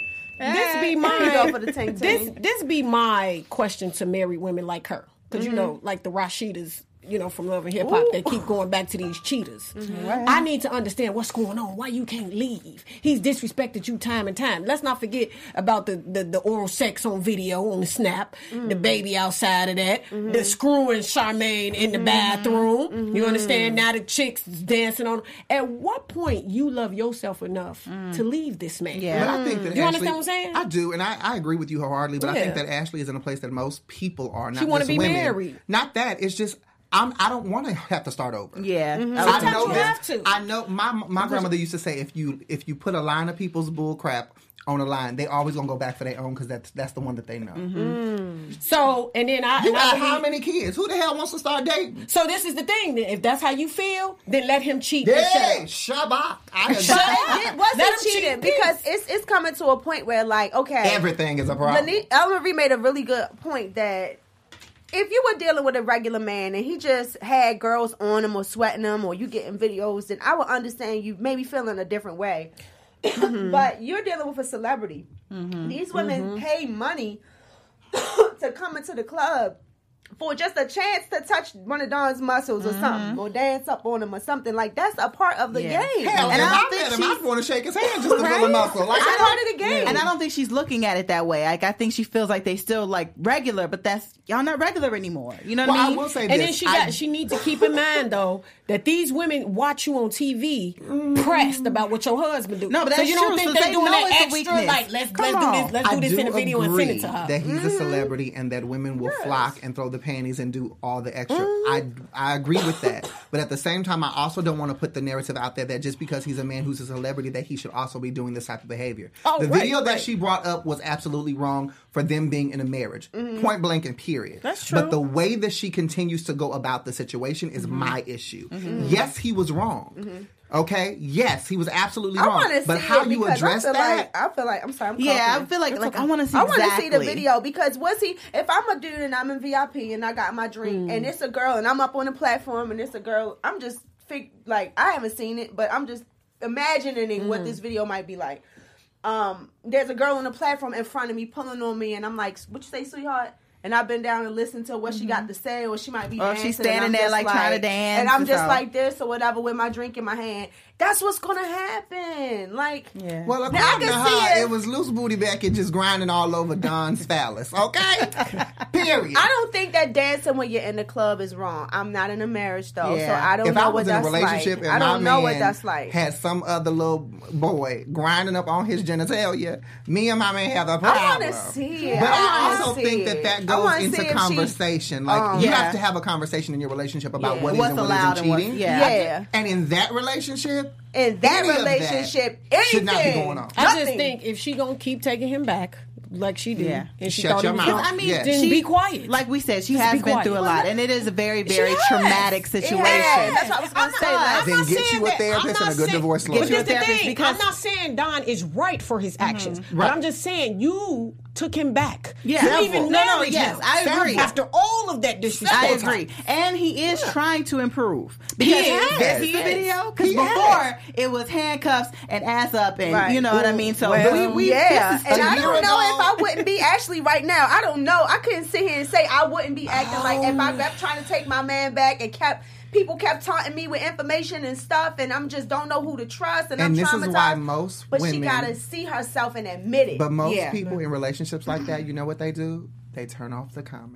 Speaker 4: be
Speaker 2: Go
Speaker 4: my
Speaker 2: for the ting-ting.
Speaker 4: this be my question to married women like her, because you know, like the Rashidas, you know, from Love and Hip Hop, that keep going back to these cheaters. I need to understand what's going on. Why you can't leave? He's disrespected you time and time. Let's not forget about the oral sex on video on the Snap, the baby outside of that, the screwing Charmaine in the bathroom. You understand? Now the chicks dancing on. At what point you love yourself enough to leave this man?
Speaker 5: Yeah.
Speaker 3: But I think that
Speaker 4: You
Speaker 3: Ashley,
Speaker 4: understand what I'm saying?
Speaker 3: I do, and I agree with you wholeheartedly. But I think
Speaker 4: Yeah.
Speaker 3: that Ashley is in a place that most people are. Not
Speaker 4: She wanna
Speaker 3: just
Speaker 4: be
Speaker 3: women.
Speaker 4: married.
Speaker 3: Not that. It's just I don't want to have to start over.
Speaker 5: Yeah.
Speaker 4: Sometimes
Speaker 3: I know
Speaker 4: you
Speaker 3: this.
Speaker 4: have to.
Speaker 3: I know my grandmother used to say if you put a line of people's bull crap on a line, they always gonna go back for their own because that's the one that they know.
Speaker 4: So and then I
Speaker 3: You
Speaker 4: and I
Speaker 3: got
Speaker 4: believe-
Speaker 3: how many kids? Who the hell wants to start dating?
Speaker 4: So this is the thing. Then. If that's how you feel, then let him cheat.
Speaker 3: Yeah,
Speaker 4: and shut up.
Speaker 3: Shabbat. I
Speaker 4: Shut
Speaker 3: agree.
Speaker 4: up.
Speaker 2: It wasn't
Speaker 4: Let him
Speaker 2: cheating
Speaker 4: cheat
Speaker 2: because it's coming to a point where like, okay,
Speaker 3: Everything is a problem.
Speaker 2: Ella Marie made a really good point that if you were dealing with a regular man and he just had girls on him or sweating them or you getting videos, then I would understand you maybe feeling a different way. But you're dealing with a celebrity. These women pay money to come into the club for just a chance to touch one of Dawn's muscles or something, or dance up on him or something. Like, that's a part of the
Speaker 5: Yeah.
Speaker 2: game.
Speaker 3: Hell,
Speaker 5: And
Speaker 3: and
Speaker 5: I
Speaker 3: I
Speaker 5: don't think
Speaker 3: met him.
Speaker 5: she's-
Speaker 3: I want to shake his hand just to feel
Speaker 2: Right?
Speaker 3: the muscle. Like,
Speaker 2: It's
Speaker 3: I
Speaker 2: part
Speaker 3: don't-
Speaker 2: of the game.
Speaker 5: And I don't think she's looking at it that way. Like I think she feels like they still like regular, but that's y'all not regular anymore. You know what
Speaker 3: Well,
Speaker 5: I
Speaker 3: I
Speaker 5: mean?
Speaker 3: will say
Speaker 4: And
Speaker 3: this.
Speaker 4: then she needs to keep in mind though that these women watch you on TV pressed about what your husband do.
Speaker 5: No, but
Speaker 4: so
Speaker 5: that's
Speaker 4: you don't
Speaker 5: true.
Speaker 4: think
Speaker 5: So
Speaker 4: they
Speaker 5: they
Speaker 4: doing
Speaker 5: know
Speaker 4: that
Speaker 5: it's a
Speaker 4: extra?
Speaker 5: weakness.
Speaker 4: Like let's
Speaker 5: Come
Speaker 4: do
Speaker 5: on.
Speaker 4: this. Let's do this in a video and send it to her.
Speaker 3: That he's a celebrity and that women will flock and throw the panties and do all the extra. I agree with that. But at the same time, I also don't want to put the narrative out there that just because he's a man who's a celebrity that he should also be doing this type of behavior.
Speaker 4: Oh,
Speaker 3: the
Speaker 4: right,
Speaker 3: video that
Speaker 4: right.
Speaker 3: she brought up was absolutely wrong for them being in a marriage. Point blank and period.
Speaker 4: That's true.
Speaker 3: But the way that she continues to go about the situation is my issue. Yes, he was wrong. Okay? Yes, he was absolutely
Speaker 2: I
Speaker 3: wrong.
Speaker 2: want to see
Speaker 3: But how
Speaker 2: it
Speaker 3: you
Speaker 2: because
Speaker 3: address
Speaker 2: I feel
Speaker 3: that?
Speaker 2: like I feel like I'm sorry. I'm
Speaker 5: Yeah, I
Speaker 2: coughing.
Speaker 5: feel like I want to see.
Speaker 2: I want to
Speaker 5: exactly.
Speaker 2: see the video because was he? If I'm a dude and I'm in VIP and I got my drink and it's a girl and I'm up on the platform and it's a girl, I'm just like I haven't seen it, but I'm just imagining what this video might be like. There's a girl on the platform in front of me pulling on me and I'm like, "What you say, sweetheart?" and I've been down and listened to what she got to say, or she might be
Speaker 5: or
Speaker 2: dancing,
Speaker 5: she's standing
Speaker 2: and I'm
Speaker 5: there
Speaker 2: just
Speaker 5: like trying to dance,
Speaker 2: and I'm just
Speaker 5: so.
Speaker 2: like this or whatever with my drink in my hand. That's what's gonna happen. Like,
Speaker 5: Yeah.
Speaker 3: Well,
Speaker 2: now I
Speaker 3: according to
Speaker 2: can see
Speaker 3: her,
Speaker 2: it.
Speaker 3: it was loose booty Beckett just grinding all over Don's phallus. Okay, period.
Speaker 2: I don't think that dancing when you're in the club is wrong. I'm not in a marriage though,
Speaker 5: Yeah.
Speaker 2: so I don't
Speaker 3: If
Speaker 2: know
Speaker 3: I
Speaker 2: what
Speaker 3: was in a
Speaker 2: that's
Speaker 3: relationship
Speaker 2: like.
Speaker 3: and
Speaker 2: I don't
Speaker 3: my
Speaker 2: know what
Speaker 3: man
Speaker 2: that's like.
Speaker 3: had some other little boy grinding up on his genitalia, me and my man have a problem.
Speaker 2: I want to see it.
Speaker 3: But I
Speaker 2: wanna
Speaker 3: also
Speaker 2: see
Speaker 3: think
Speaker 2: it.
Speaker 3: that
Speaker 2: I
Speaker 3: goes
Speaker 2: wanna see
Speaker 3: into
Speaker 2: if she-
Speaker 3: conversation. Like you
Speaker 5: Yeah.
Speaker 3: have to have a conversation in your relationship about
Speaker 2: Yeah.
Speaker 3: what is
Speaker 5: What's
Speaker 3: and what
Speaker 5: allowed
Speaker 3: isn't
Speaker 5: and what's-
Speaker 3: cheating.
Speaker 2: Yeah.
Speaker 3: And in that relationship,
Speaker 2: In that
Speaker 3: any of
Speaker 2: relationship,
Speaker 3: that should not be
Speaker 2: anything.
Speaker 3: going on.
Speaker 4: I just
Speaker 2: Nothing.
Speaker 4: think if she gonna keep taking him back like she did,
Speaker 5: Yeah.
Speaker 4: and she
Speaker 3: Shut
Speaker 4: thought
Speaker 3: your
Speaker 4: he was
Speaker 3: mouth.
Speaker 4: gonna,
Speaker 5: I mean,
Speaker 3: Yes.
Speaker 4: then
Speaker 5: she,
Speaker 4: be quiet.
Speaker 5: Like we said, she
Speaker 4: Just
Speaker 5: has
Speaker 4: be
Speaker 5: been
Speaker 4: quiet.
Speaker 5: through a lot, and it is a very, very
Speaker 2: has.
Speaker 5: traumatic
Speaker 2: It
Speaker 5: situation.
Speaker 2: has. That's what I was going to say. Like,
Speaker 3: Then get you a therapist and a good divorce lawyer.
Speaker 5: Get you a
Speaker 4: But this the
Speaker 5: therapist
Speaker 4: thing.
Speaker 5: because-
Speaker 4: I'm not saying Don is right for his actions,
Speaker 3: Right.
Speaker 4: but I'm just saying you took him back.
Speaker 5: Yeah.
Speaker 4: You even
Speaker 5: No,
Speaker 4: married
Speaker 5: yes,
Speaker 4: him.
Speaker 5: I agree.
Speaker 4: After all of that disrespect,
Speaker 5: I agree, and he is trying to improve because
Speaker 4: He is.
Speaker 5: this
Speaker 4: He
Speaker 5: is the
Speaker 4: is.
Speaker 5: video. Because
Speaker 3: He
Speaker 5: before
Speaker 3: is.
Speaker 5: it was handcuffs and ass up, and
Speaker 2: Right.
Speaker 5: you know what I mean. So
Speaker 2: Well,
Speaker 5: we
Speaker 2: yeah,
Speaker 5: this is
Speaker 2: and I
Speaker 3: a
Speaker 2: don't
Speaker 3: year
Speaker 2: know
Speaker 3: ago.
Speaker 2: if I wouldn't be actually right now. I don't know. I couldn't sit here and say I wouldn't be acting like if I kept trying to take my man back and people kept taunting me with information and stuff, and I'm just don't know who to trust, and I'm
Speaker 3: And this
Speaker 2: traumatized.
Speaker 3: is why most
Speaker 2: but
Speaker 3: women,
Speaker 2: she gotta see herself and admit it.
Speaker 3: but most
Speaker 5: Yeah.
Speaker 3: people in relationships like that, you know what they do? They turn off the comments.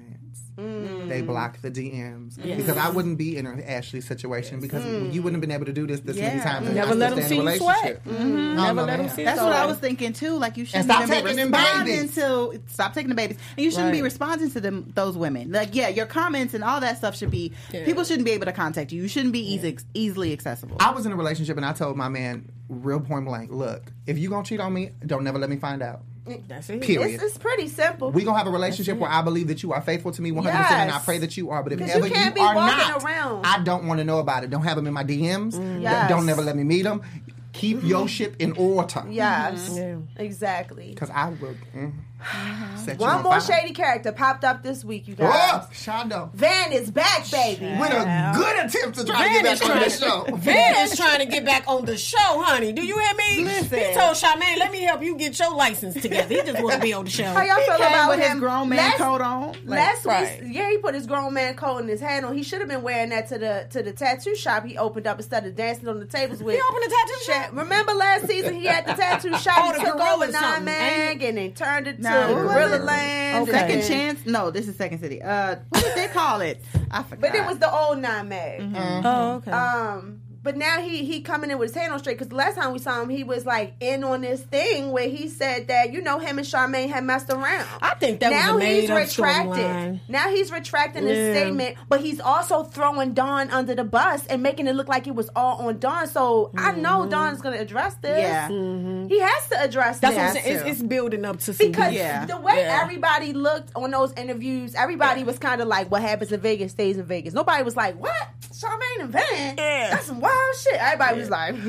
Speaker 3: They block the DMs. Because I wouldn't be in an Ashley situation because you wouldn't have been able to do this many
Speaker 5: Yeah.
Speaker 3: times. and
Speaker 4: Never
Speaker 3: not
Speaker 4: let 'em
Speaker 3: stay in a
Speaker 4: see you sweat.
Speaker 3: relationship.
Speaker 4: Never let him see
Speaker 5: That's
Speaker 4: it.
Speaker 5: what I was thinking too. Like you shouldn't
Speaker 3: stop
Speaker 5: even be
Speaker 3: taking them
Speaker 5: responding
Speaker 3: babies.
Speaker 5: to stop taking the babies, and you shouldn't be
Speaker 4: Right.
Speaker 5: responding to those women. Like your comments and all that stuff should be.
Speaker 4: Yeah.
Speaker 5: People shouldn't be able to contact you. You shouldn't be easily accessible.
Speaker 3: I was in a relationship and I told my man real point blank, look, if you gonna cheat on me, don't never let me find out.
Speaker 4: That's it.
Speaker 3: Period.
Speaker 2: it's pretty simple.
Speaker 3: We gonna have a relationship where I believe that you are faithful to me 100%, and I
Speaker 2: Yes.
Speaker 3: pray that you are. But if
Speaker 2: 'Cause
Speaker 3: ever
Speaker 2: you can't be
Speaker 3: are
Speaker 2: walking
Speaker 3: not,
Speaker 2: around.
Speaker 3: I don't want to know about it. Don't have them in my DMs.
Speaker 2: Yes.
Speaker 3: Don't never let me meet them. Keep your ship in order.
Speaker 2: Yes,
Speaker 4: Yeah.
Speaker 2: exactly.
Speaker 3: Because I will set you
Speaker 2: One
Speaker 3: on
Speaker 2: more
Speaker 3: fire.
Speaker 2: shady character popped up this week, you guys.
Speaker 3: Oh, Shondo.
Speaker 2: Van is back, baby.
Speaker 3: With a good attempt to try to
Speaker 4: Van
Speaker 3: get
Speaker 4: is
Speaker 3: back on
Speaker 4: trying
Speaker 3: the show.
Speaker 4: Van is trying to get back on the show, honey. Do you hear me?
Speaker 5: Listen.
Speaker 4: He told Charmaine, let me help you get your license together. He just wants to be on the show.
Speaker 2: How y'all feel
Speaker 5: Came
Speaker 2: about
Speaker 5: with
Speaker 2: him?
Speaker 5: his grown man
Speaker 2: Last-
Speaker 5: coat on.
Speaker 2: Last
Speaker 4: right.
Speaker 2: week, yeah, he put his grown man coat and his hat on. He should have been wearing that to the tattoo shop he opened up instead of dancing on the tables with.
Speaker 4: He opened a tattoo shop?
Speaker 2: Remember last season he had the tattoo shop.
Speaker 4: Oh,
Speaker 2: He
Speaker 4: the
Speaker 2: took
Speaker 4: Gorilla
Speaker 2: over
Speaker 4: something,
Speaker 2: Nine Mag
Speaker 4: ain't
Speaker 2: and then turned it to
Speaker 5: No, what was
Speaker 2: Gorilla
Speaker 5: it?
Speaker 2: Land.
Speaker 4: Okay.
Speaker 5: Second
Speaker 2: and-
Speaker 5: Chance? No, this is Second City. What did they call it? I forgot.
Speaker 2: But it was the old Nine Mag.
Speaker 4: Oh, okay.
Speaker 2: But now he coming in with his hand on straight because the last time we saw him, he was like in on this thing where he said that him and Charmaine had messed around.
Speaker 4: I think that
Speaker 2: now
Speaker 4: was a
Speaker 2: he's
Speaker 4: made-up
Speaker 2: retracted.
Speaker 4: storyline.
Speaker 2: Now he's retracting his
Speaker 4: Yeah.
Speaker 2: statement, but he's also throwing Dawn under the bus and making it look like it was all on Dawn. So I know Dawn's going to address this.
Speaker 5: Yeah.
Speaker 2: He has to address
Speaker 4: That's
Speaker 2: this.
Speaker 4: what I'm saying.
Speaker 5: too.
Speaker 4: It's building up to some
Speaker 2: Because
Speaker 5: Yeah.
Speaker 2: the way
Speaker 4: Yeah.
Speaker 2: everybody looked on those interviews, everybody was kind of like, what happens in Vegas stays in Vegas. Nobody was like, what? Charmaine and Van?
Speaker 4: Yeah.
Speaker 2: That's some wild shit. Everybody was like,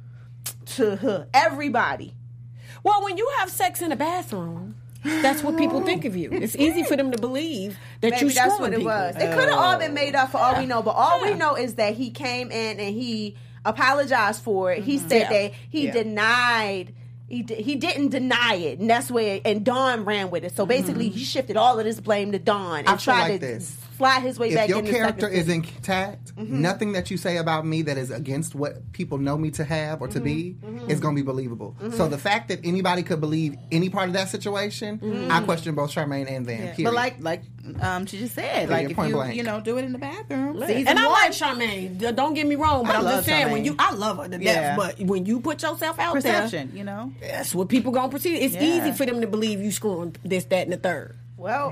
Speaker 2: huh. Everybody.
Speaker 4: Well, when you have sex in a bathroom, that's what people think of you. It's easy for them to believe that
Speaker 2: Maybe
Speaker 4: you
Speaker 2: that's
Speaker 4: screwing
Speaker 2: what it
Speaker 4: people.
Speaker 2: was. It could have all been made up for all we know, but all we know is that he came in and he apologized for it. He said
Speaker 4: Yeah.
Speaker 2: that he denied. He didn't deny it, and that's where and Dawn ran with it. So basically, he shifted all of this blame to Dawn and
Speaker 3: I feel
Speaker 2: tried
Speaker 3: like
Speaker 2: to
Speaker 3: this.
Speaker 2: slide his way
Speaker 3: If
Speaker 2: back
Speaker 3: your
Speaker 2: into
Speaker 3: character
Speaker 2: Second
Speaker 3: is
Speaker 2: City.
Speaker 3: intact, nothing that you say about me that is against what people know me to have or to be is going to be believable. So the fact that anybody could believe any part of that situation, I question both Charmaine and Van.
Speaker 5: Yeah.
Speaker 3: Period.
Speaker 5: But like she just said,
Speaker 3: Period,
Speaker 5: like if
Speaker 3: point blank.
Speaker 5: you do it in the bathroom.
Speaker 4: And I like Charmaine. Don't get me wrong, but
Speaker 5: I
Speaker 4: I'm
Speaker 5: love
Speaker 4: just saying
Speaker 5: Charmaine.
Speaker 4: I love her to death.
Speaker 5: Yeah.
Speaker 4: But when you put yourself out
Speaker 5: perception,
Speaker 4: there, that's what people gonna perceive. It's
Speaker 5: Yeah.
Speaker 4: easy for them to believe you screwing this, that, and the third.
Speaker 2: Well,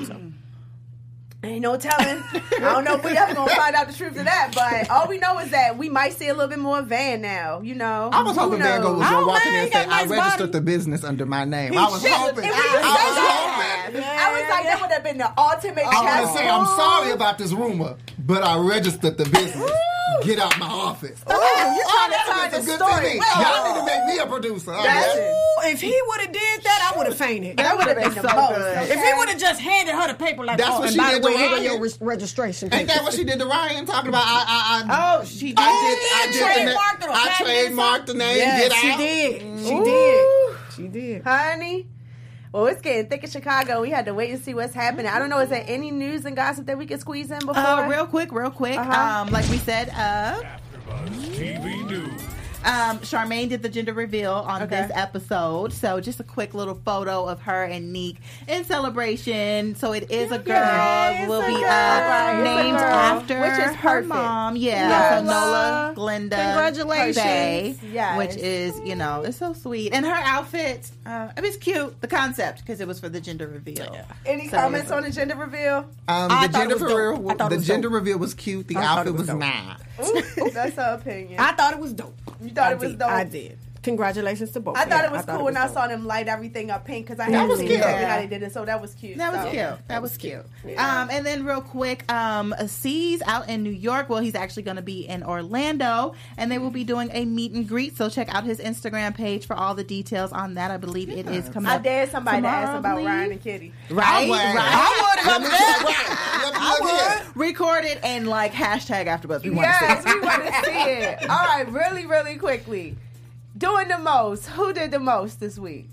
Speaker 2: ain't no telling. I don't know if we ever gonna find out the truth of that, but all we know is that we might see a little bit more Van now. You know,
Speaker 3: I was
Speaker 2: Who
Speaker 3: hoping Van
Speaker 2: knows?
Speaker 3: was going to walk in there
Speaker 4: man,
Speaker 3: and say,
Speaker 4: he got
Speaker 3: I
Speaker 4: nice
Speaker 3: registered
Speaker 4: body.
Speaker 3: the business under my name.
Speaker 2: He
Speaker 3: I was
Speaker 2: should.
Speaker 3: hoping.
Speaker 2: If we
Speaker 3: I
Speaker 2: just say
Speaker 3: was
Speaker 2: that,
Speaker 3: hoping.
Speaker 2: I was like, that would have been the ultimate.
Speaker 3: I want
Speaker 2: chess
Speaker 3: to say, I'm
Speaker 2: move.
Speaker 3: sorry about this rumor, but I registered the business. Get out my office.
Speaker 2: You're trying to
Speaker 3: that
Speaker 2: tie
Speaker 3: would've been
Speaker 2: the
Speaker 3: some good
Speaker 2: story.
Speaker 3: TV. Y'all need to make me a producer.
Speaker 2: That's it.
Speaker 4: Ooh, if he would have did that, I would have fainted.
Speaker 2: That would have been the
Speaker 5: so
Speaker 2: most.
Speaker 5: good.
Speaker 2: Okay?
Speaker 4: If he would have just handed her the paper like,
Speaker 3: That's
Speaker 4: oh,
Speaker 3: what
Speaker 4: and
Speaker 3: she
Speaker 4: by
Speaker 3: did
Speaker 4: the way,
Speaker 3: to
Speaker 4: here go
Speaker 3: Ryan.
Speaker 4: your registration
Speaker 3: Ain't
Speaker 4: paper.
Speaker 3: that what she did to Ryan? Talking about
Speaker 5: Oh, she did.
Speaker 3: I
Speaker 4: trademarked it or
Speaker 3: I
Speaker 4: patented
Speaker 3: trademarked the name.
Speaker 4: Yes,
Speaker 3: Get
Speaker 4: she
Speaker 3: out.
Speaker 4: did. She
Speaker 2: Ooh.
Speaker 4: did. She did.
Speaker 2: Honey. Well, it's getting thick in Chicago. We had to wait and see what's happening. I don't know. Is there any news and gossip that we can squeeze in before?
Speaker 5: Real quick. Like we said,
Speaker 6: AfterBuzz TV News.
Speaker 5: Charmaine did the gender reveal on this episode. So just a quick little photo of her and Neek in celebration. So it is a girl.
Speaker 2: Yeah,
Speaker 5: Will
Speaker 2: it's
Speaker 5: be
Speaker 2: a girl.
Speaker 5: named
Speaker 2: It's a girl,
Speaker 5: after
Speaker 2: which is
Speaker 5: her
Speaker 2: perfect.
Speaker 5: mom. Yeah. So
Speaker 2: Nola.
Speaker 5: Nola, Glenda,
Speaker 4: Congratulations.
Speaker 5: Faye,
Speaker 2: Yes.
Speaker 5: which is, it's so sweet. And her outfit, it's cute. The concept, because it was for the gender reveal.
Speaker 2: Any
Speaker 5: So,
Speaker 2: comments on the gender reveal?
Speaker 3: The gender
Speaker 4: it was dope. I thought it was
Speaker 3: gender
Speaker 4: dope.
Speaker 3: reveal was cute. The
Speaker 4: I thought
Speaker 3: outfit
Speaker 4: it was
Speaker 3: was
Speaker 4: dope.
Speaker 3: not.
Speaker 2: Ooh, that's her opinion.
Speaker 4: I thought it was dope.
Speaker 2: You thought it was dope?
Speaker 4: I did. Congratulations to both.
Speaker 2: I thought
Speaker 4: Yeah,
Speaker 2: it was cool when I saw them light everything up pink because I
Speaker 3: That
Speaker 2: hadn't
Speaker 3: was
Speaker 2: seen
Speaker 3: cute.
Speaker 2: exactly how they did it, so that was cute.
Speaker 5: That was
Speaker 2: So-
Speaker 5: cute. That was cute. And then real quick, C's out in New York. Well, he's actually going to be in Orlando, and they will be doing a meet and greet. So check out his Instagram page for all the details on that. I believe it is coming
Speaker 2: I
Speaker 5: up.
Speaker 2: dared somebody to
Speaker 5: tomorrow,
Speaker 2: ask
Speaker 5: I
Speaker 2: about
Speaker 5: believe.
Speaker 2: Ryan and Kitty.
Speaker 5: Right?
Speaker 3: I would.
Speaker 5: Record it and hashtag AfterBuzz. We want to see
Speaker 2: Yes,
Speaker 5: it.
Speaker 2: we want to see it. All right, really, really quickly. Doing the most. Who did the most this week?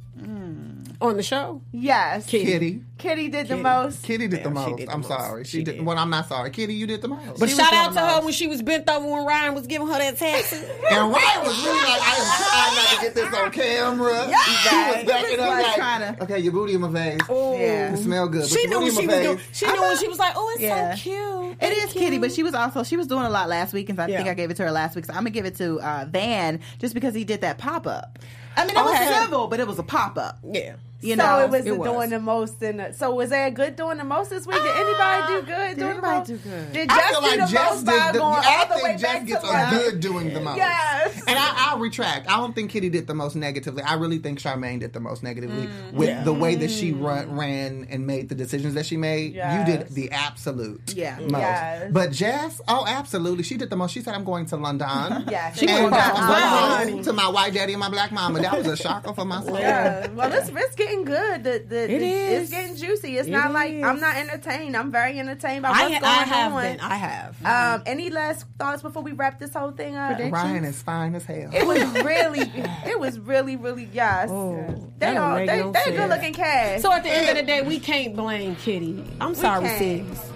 Speaker 4: on the show.
Speaker 2: Yes.
Speaker 3: Kitty.
Speaker 2: Kitty did the most.
Speaker 3: Kitty did the
Speaker 4: Yeah, she
Speaker 3: most.
Speaker 4: did the
Speaker 3: I'm
Speaker 4: most.
Speaker 3: sorry. She did.
Speaker 4: did.
Speaker 3: Well, I'm not sorry. Kitty, you did the most.
Speaker 4: But
Speaker 5: She
Speaker 4: shout
Speaker 5: was
Speaker 4: out
Speaker 5: doing
Speaker 4: to
Speaker 5: the
Speaker 4: her
Speaker 5: most.
Speaker 4: when she was bent over when Ryan was giving her that taxi.
Speaker 3: And Ryan was really like, I am trying not to get this on camera.
Speaker 2: Yeah.
Speaker 3: She was backing up
Speaker 5: like
Speaker 3: like,
Speaker 5: trying to-
Speaker 3: okay, your booty in my face.
Speaker 2: Yeah.
Speaker 3: It smell good. But
Speaker 4: She
Speaker 3: your
Speaker 4: knew
Speaker 3: booty
Speaker 4: what
Speaker 3: in
Speaker 4: she
Speaker 3: my
Speaker 4: was doing.
Speaker 3: face.
Speaker 4: She knew when she was like, "Oh, it's
Speaker 5: Yeah.
Speaker 4: so cute."
Speaker 5: It is Kitty, but she was doing a lot last week, and I think
Speaker 4: Yeah.
Speaker 5: I gave it to her last week. So I'm gonna give it to Van just because he did that pop up. I mean, it was
Speaker 4: Okay.
Speaker 5: civil, but it was a pop up.
Speaker 4: Yeah.
Speaker 5: You
Speaker 2: So
Speaker 5: know,
Speaker 2: it was
Speaker 4: it was.
Speaker 2: doing the most. So was there a good doing the most this week? Did anybody do good?
Speaker 5: Did
Speaker 2: doing
Speaker 5: anybody
Speaker 2: the most?
Speaker 5: do good?
Speaker 2: Did
Speaker 3: I
Speaker 2: Jess
Speaker 3: feel
Speaker 2: do
Speaker 3: like
Speaker 2: the
Speaker 3: Jess
Speaker 2: most by
Speaker 3: did the.
Speaker 2: going all
Speaker 3: I
Speaker 2: the way
Speaker 3: think Jess
Speaker 2: back
Speaker 3: gets
Speaker 2: to
Speaker 3: a
Speaker 2: like,
Speaker 3: good doing the most.
Speaker 2: Yes.
Speaker 3: And I'll retract. I don't think Kitty did the most negatively. I really think Charmaine did the most negatively with the way that she ran and made the decisions that she made.
Speaker 2: Yes.
Speaker 3: You did the absolute
Speaker 5: Yeah.
Speaker 3: most.
Speaker 2: Yes.
Speaker 3: But Jess, absolutely, she did the most. She said, "I'm going to London."
Speaker 2: Yes.
Speaker 4: She
Speaker 3: and
Speaker 4: went
Speaker 3: I'm
Speaker 4: to
Speaker 3: going
Speaker 4: London.
Speaker 3: home to my white daddy and my black mama. That was a shocker for my soul.
Speaker 2: Yeah. Well, it's getting good. It's
Speaker 4: is.
Speaker 2: getting juicy. It's
Speaker 4: It
Speaker 2: not like
Speaker 4: is.
Speaker 2: I'm not entertained. I'm very entertained by
Speaker 4: I
Speaker 2: what's going
Speaker 4: have
Speaker 2: on.
Speaker 4: been. I have.
Speaker 2: Any last thoughts before we wrap this whole thing up?
Speaker 3: Ryan is fine as hell.
Speaker 2: It was really yes.
Speaker 4: that don't make no
Speaker 2: they
Speaker 4: sense.
Speaker 2: good looking cast.
Speaker 4: So at the end of the day, we can't blame Kitty. I'm sorry,
Speaker 2: can't.
Speaker 4: sis.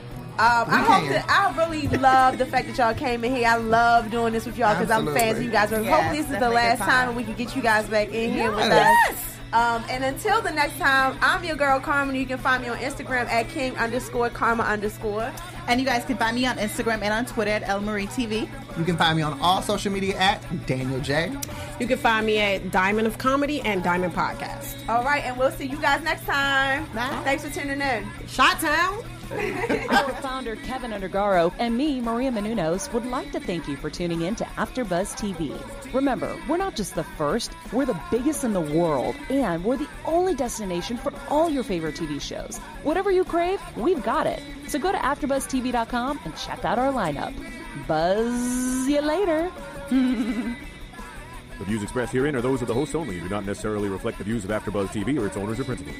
Speaker 2: I really love the fact that y'all came in here. I love doing this with y'all because I'm
Speaker 3: Absolutely.
Speaker 2: fans of you guys. But
Speaker 5: Yes,
Speaker 2: hopefully this is the
Speaker 5: definitely
Speaker 2: last
Speaker 5: good
Speaker 2: time
Speaker 5: time.
Speaker 2: we can get you guys back in here with
Speaker 3: Yes.
Speaker 2: us. And until the next time, I'm your girl Carmen. You can find me on Instagram at king_karma_.
Speaker 5: And you guys can find me on Instagram and on Twitter at ElMarieTV.
Speaker 3: You can find me on all social media at Daniel J.
Speaker 4: You can find me at Diamond of Comedy and Diamond Podcast.
Speaker 2: All right, and we'll see you guys next time.
Speaker 5: Bye.
Speaker 2: Thanks for tuning in.
Speaker 4: Shot Town.
Speaker 7: Our founder, Kevin Undergaro, and me, Maria Menounos, would like to thank you for tuning in to AfterBuzz TV. Remember, we're not just the first, we're the biggest in the world, and we're the only destination for all your favorite TV shows. Whatever you crave, we've got it. So go to AfterBuzzTV.com and check out our lineup. Buzz you later.
Speaker 6: The views expressed herein are those of the hosts only and do not necessarily reflect the views of AfterBuzz TV or its owners or principals.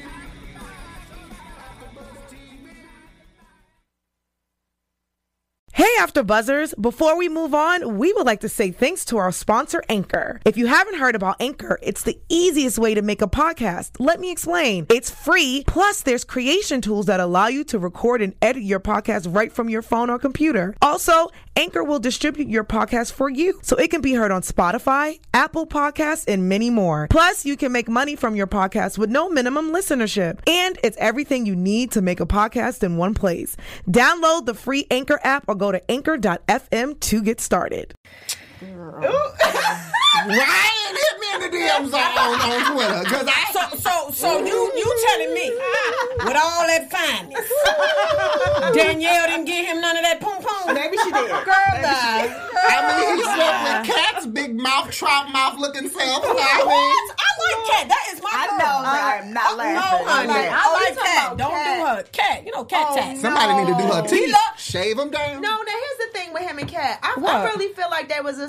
Speaker 8: Hey After Buzzers, before we move on, we would like to say thanks to our sponsor Anchor. If you haven't heard about Anchor, it's the easiest way to make a podcast. Let me explain. It's free, plus there's creation tools that allow you to record and edit your podcast right from your phone or computer. Also, Anchor will distribute your podcast for you, so it can be heard on Spotify, Apple Podcasts, and many more. Plus, you can make money from your podcast with no minimum listenership. And it's everything you need to make a podcast in one place. Download the free Anchor app or go to anchor.fm to get started.
Speaker 3: Ryan hit me in the DMs on Twitter because
Speaker 4: So you telling me with all that fineness, Danielle didn't give him none of that pom pom?
Speaker 5: Maybe she did.
Speaker 3: he slept with Cat's big mouth, trout mouth looking self.
Speaker 4: I like Cat. That is my
Speaker 5: I
Speaker 4: girl.
Speaker 5: know that I'm not laughing.
Speaker 4: No, honey.
Speaker 5: Okay.
Speaker 4: I
Speaker 2: Oh,
Speaker 4: like
Speaker 2: you talking
Speaker 4: Cat.
Speaker 2: about
Speaker 4: Don't
Speaker 2: Cat.
Speaker 4: do her. Cat. You know, Cat tat.
Speaker 3: Somebody need to do her teeth.
Speaker 4: look-
Speaker 3: Shave them down.
Speaker 2: No, now here's the thing with him and Kat. I
Speaker 4: What?
Speaker 2: really feel like there was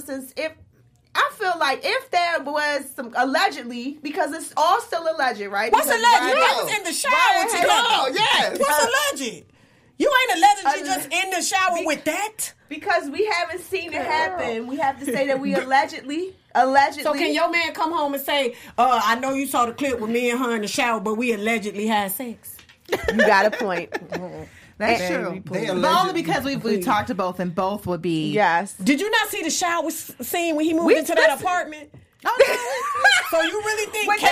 Speaker 2: if there was some allegedly, because it's all still alleged, right?
Speaker 4: What's
Speaker 2: Because
Speaker 4: alleged?
Speaker 2: Ryan-
Speaker 4: I was in the shower
Speaker 2: Ryan
Speaker 4: together.
Speaker 3: Oh, yes.
Speaker 4: What's alleged? You ain't allegedly just in the shower with that.
Speaker 2: Because we haven't seen it happen. We have to say that we allegedly. So
Speaker 4: can your man come home and say, I know you saw the clip with me and her in the shower, but we allegedly had sex?
Speaker 2: You got a point.
Speaker 5: That's true. But only because we've talked to both, and both would be.
Speaker 2: Yes.
Speaker 4: Did you not see the shower scene when he moved into that apartment? So you really think
Speaker 2: with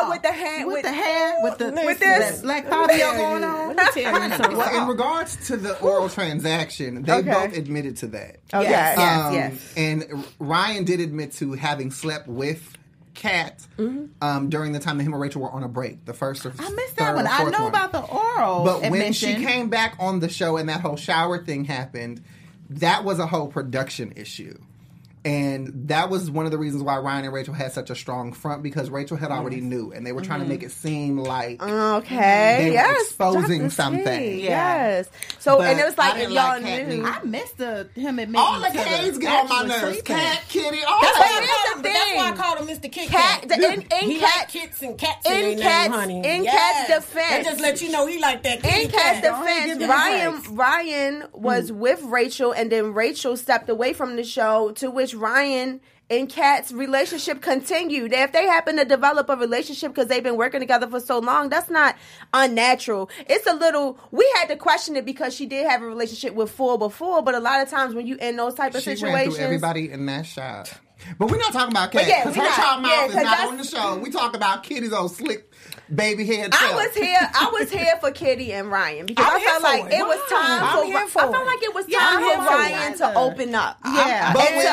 Speaker 2: this
Speaker 5: like Fabio going on?
Speaker 4: Let me tell you something.
Speaker 3: Well, in regards to the oral transaction, they both admitted to that.
Speaker 2: Okay. Yes.
Speaker 3: And Ryan did admit to having slept with Kat during the time that him and Rachel were on a break. The first or
Speaker 5: I missed that one. I know about the oral.
Speaker 3: But
Speaker 5: admission.
Speaker 3: when she came back on the show and that whole shower thing happened, that was a whole production issue. And that was one of the reasons why Ryan and Rachel had such a strong front, because Rachel had already knew, and they were trying to make it seem like they were exposing something.
Speaker 2: Yes. So, and it was like, if y'all
Speaker 3: knew.
Speaker 5: I missed him admitting.
Speaker 3: All the K's get on my nerves. Cat, Kitty, all
Speaker 4: that's
Speaker 3: that.
Speaker 4: That's why I called him Mr. Kit Kat. He like kits and cats in
Speaker 2: Kat's,
Speaker 4: honey.
Speaker 2: In Kat's defense.
Speaker 4: That just let you know he like that.
Speaker 2: In Kat's defense, Ryan was with Rachel, and then Rachel stepped away from the show, to which Ryan and Kat's relationship continued. If they happen to develop a relationship because they've been working together for so long, that's not unnatural. It's a little, we had to question it because she did have a relationship with Phil before, but a lot of times when you in those type of situations.
Speaker 3: She ran through everybody in that shot. But we're not talking about Kat, because her child mouth is not on the show. We talk about Kitty's old slick baby head.
Speaker 2: I was here for Kitty and Ryan, because I felt like it was time for Ryan to open up.
Speaker 5: Yeah.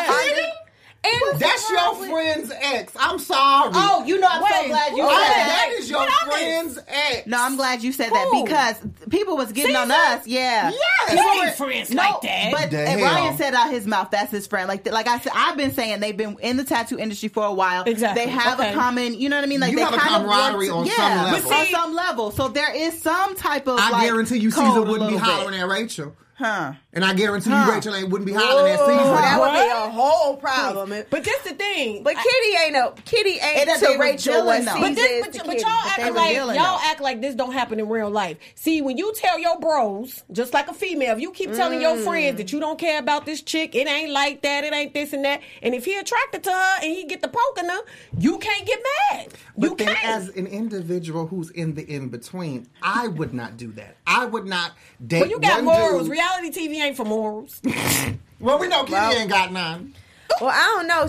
Speaker 3: And that's your friend's ex. I'm sorry.
Speaker 5: Oh, I'm so glad you said that.
Speaker 3: That is your friend's ex.
Speaker 5: No, I'm glad you said that, because people was getting on us. Yeah.
Speaker 3: Yes.
Speaker 4: People were friends like that.
Speaker 5: But Ryan said out his mouth, that's his friend. Like I said, I've been saying they've been in the tattoo industry for a while.
Speaker 4: Exactly.
Speaker 5: They have a common, you know what I mean? Like
Speaker 3: you
Speaker 5: they
Speaker 3: have a
Speaker 5: kind
Speaker 3: camaraderie
Speaker 5: of
Speaker 3: on some level.
Speaker 5: But on some level. So there is some type of
Speaker 3: I guarantee you Caesar wouldn't be hollering at Rachel. And I guarantee you Rachel wouldn't be hollering at Caesar.
Speaker 2: That would be a whole problem.
Speaker 4: But that's the thing.
Speaker 2: But Kitty ain't to Rachel what Caesar is to Kitty.
Speaker 4: Y'all act like this don't happen in real life. See, when you tell your bros, just like a female, if you keep telling your friends that you don't care about this chick, it ain't like that, it ain't this and that, and if he attracted to her and he get the poking her, you can't get mad.
Speaker 3: But then as an individual who's in the in-between, I would not do that. I would not date
Speaker 4: Well, you got morals.
Speaker 3: Dude.
Speaker 4: Reality TV ain't for morals.
Speaker 3: Well, we know Kitty ain't got none.
Speaker 2: Well, I don't know.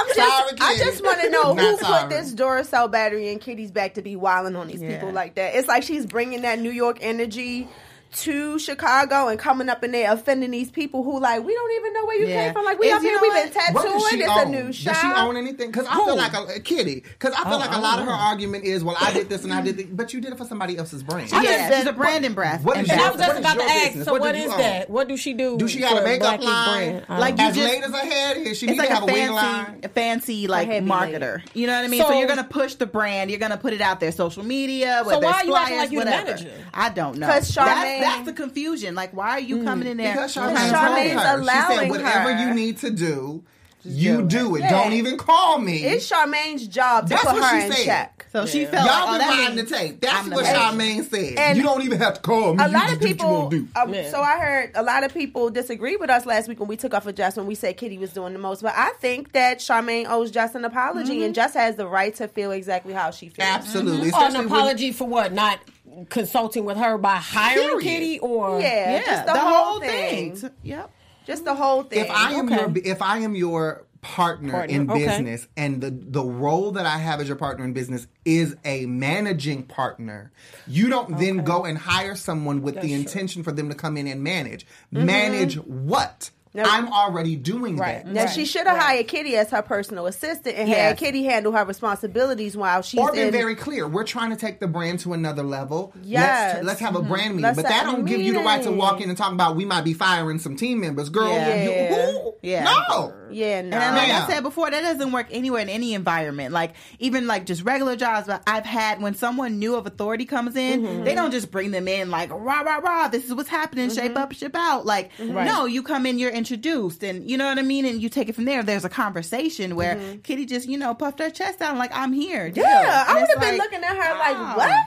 Speaker 2: I just want to know who put this Duracell battery in Kitty's back to be wilding on these people like that. It's like she's bringing that New York energy to Chicago and coming up in there offending these people who like, we don't even know where you came from. Like, we up here, we've been tattooing. It's a new shop.
Speaker 3: Does she own anything? Because I feel like a Kitty. Because I feel like a lot of her argument is, well, I did this and I did this, but you did it for somebody else's brand.
Speaker 5: She's a brand ambassador.
Speaker 4: And I was just about to ask, so what is that? What do she do?
Speaker 3: Do she have a makeup line?
Speaker 5: Like
Speaker 3: as late as her head is, she needs to have a wing line.
Speaker 5: A fancy like marketer. You know what I mean? So you're going to push the brand. You're going to put it out there, social media, whether it's flyers, whatever. I don't know.
Speaker 2: Because
Speaker 5: that's the confusion. Like, why are you coming in there?
Speaker 3: Because Charmaine's
Speaker 2: allowing
Speaker 3: she said, whatever you need to do, you do it. Yeah. Don't even call me.
Speaker 2: It's Charmaine's job to put her in check.
Speaker 5: So she felt
Speaker 3: y'all
Speaker 5: like,
Speaker 3: been riding the tape. That's what Charmaine said. And you don't even have to call me.
Speaker 2: A lot of people. So I heard a lot of people disagree with us last week when we took off of Jess when we said Kitty was doing the most. But I think that Charmaine owes Jess an apology, and Jess has the right to feel exactly how she feels.
Speaker 3: Absolutely.
Speaker 4: An apology for what? Not consulting with her by hiring Kitty, or
Speaker 2: just the whole thing.
Speaker 5: Yep,
Speaker 2: just the whole thing.
Speaker 3: If I am your partner in business, and the role that I have as your partner in business is a managing partner, you don't then go and hire someone with the intention for them to come in and manage. Manage what? No. I'm already doing that.
Speaker 2: Now, she should have hired Kitty as her personal assistant and had Kitty handle her responsibilities while she's
Speaker 3: Or been very clear. We're trying to take the brand to another level.
Speaker 2: Yes.
Speaker 3: Let's have a brand meeting. But that don't give you the right to walk in and talk about we might be firing some team members. Girl, who?
Speaker 2: Yeah.
Speaker 3: No.
Speaker 2: Yeah, no.
Speaker 5: And like I said before, that doesn't work anywhere in any environment. Like, even like just regular jobs I've had, when someone new of authority comes in, they don't just bring them in like, rah, rah, rah, this is what's happening, shape up, ship out. Like, no, you come in, you're introduced, and you know what I mean? And you take it from there. There's a conversation where Kitty just, puffed her chest out and like, I'm here.
Speaker 2: Yeah, I would have been looking at her like, what?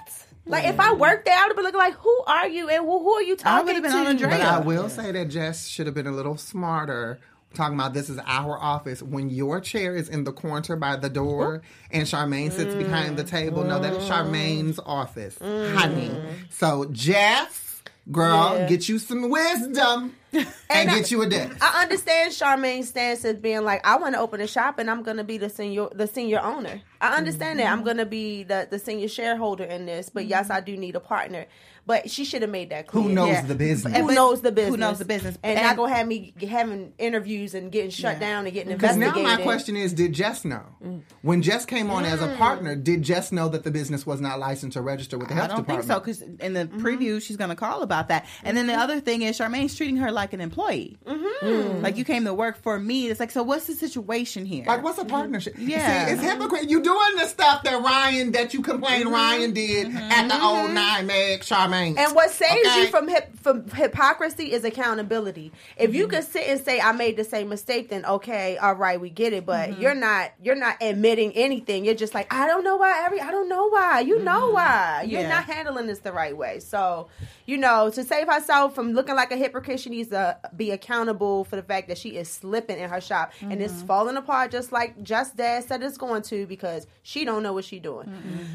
Speaker 2: Like, if I worked there, I would have been looking like, who are you and who are you talking
Speaker 5: would've been
Speaker 2: to?
Speaker 5: on Andrea.
Speaker 3: But I will say that Jess should have been a little smarter. Talking about this is our office. When your chair is in the corner by the door and Charmaine sits behind the table, no, that is Charmaine's office, honey. So, Jess, girl, get you some wisdom and get you a desk.
Speaker 2: I understand Charmaine's stance as being like, I want to open a shop and I'm going to be the senior owner. I understand that. I'm going to be the senior shareholder in this, but yes, I do need a partner. But she should have made that clear.
Speaker 3: Who knows the business?
Speaker 2: Who knows the business?
Speaker 5: Who knows the business?
Speaker 2: And not going to have me having interviews and getting shut down and getting
Speaker 3: Because
Speaker 2: investigated.
Speaker 3: now my question is, did Jess know? When Jess came on as a partner, did Jess know that the business was not licensed or registered with the health
Speaker 5: I don't
Speaker 3: department?
Speaker 5: think so, because in the preview, she's going to call about that. And then the other thing is, Charmaine's treating her like an employee. Like, you came to work for me. It's like, so what's the situation here?
Speaker 3: Like, what's a partnership?
Speaker 5: Yeah.
Speaker 3: See, it's hypocrite. You doing the stuff that you complained Ryan did at the old 9 Meg Charmaine.
Speaker 2: And what saves you from hypocrisy is accountability. If you could sit and say, I made the same mistake, then okay, all right, we get it. But you're not admitting anything. You're just like, I don't know why. You know why. You're not handling this the right way. So, to save herself from looking like a hypocrite, she needs to be accountable for the fact that she is slipping in her shop. And it's falling apart just like Just Dad said it's going to, because she don't know what she's doing.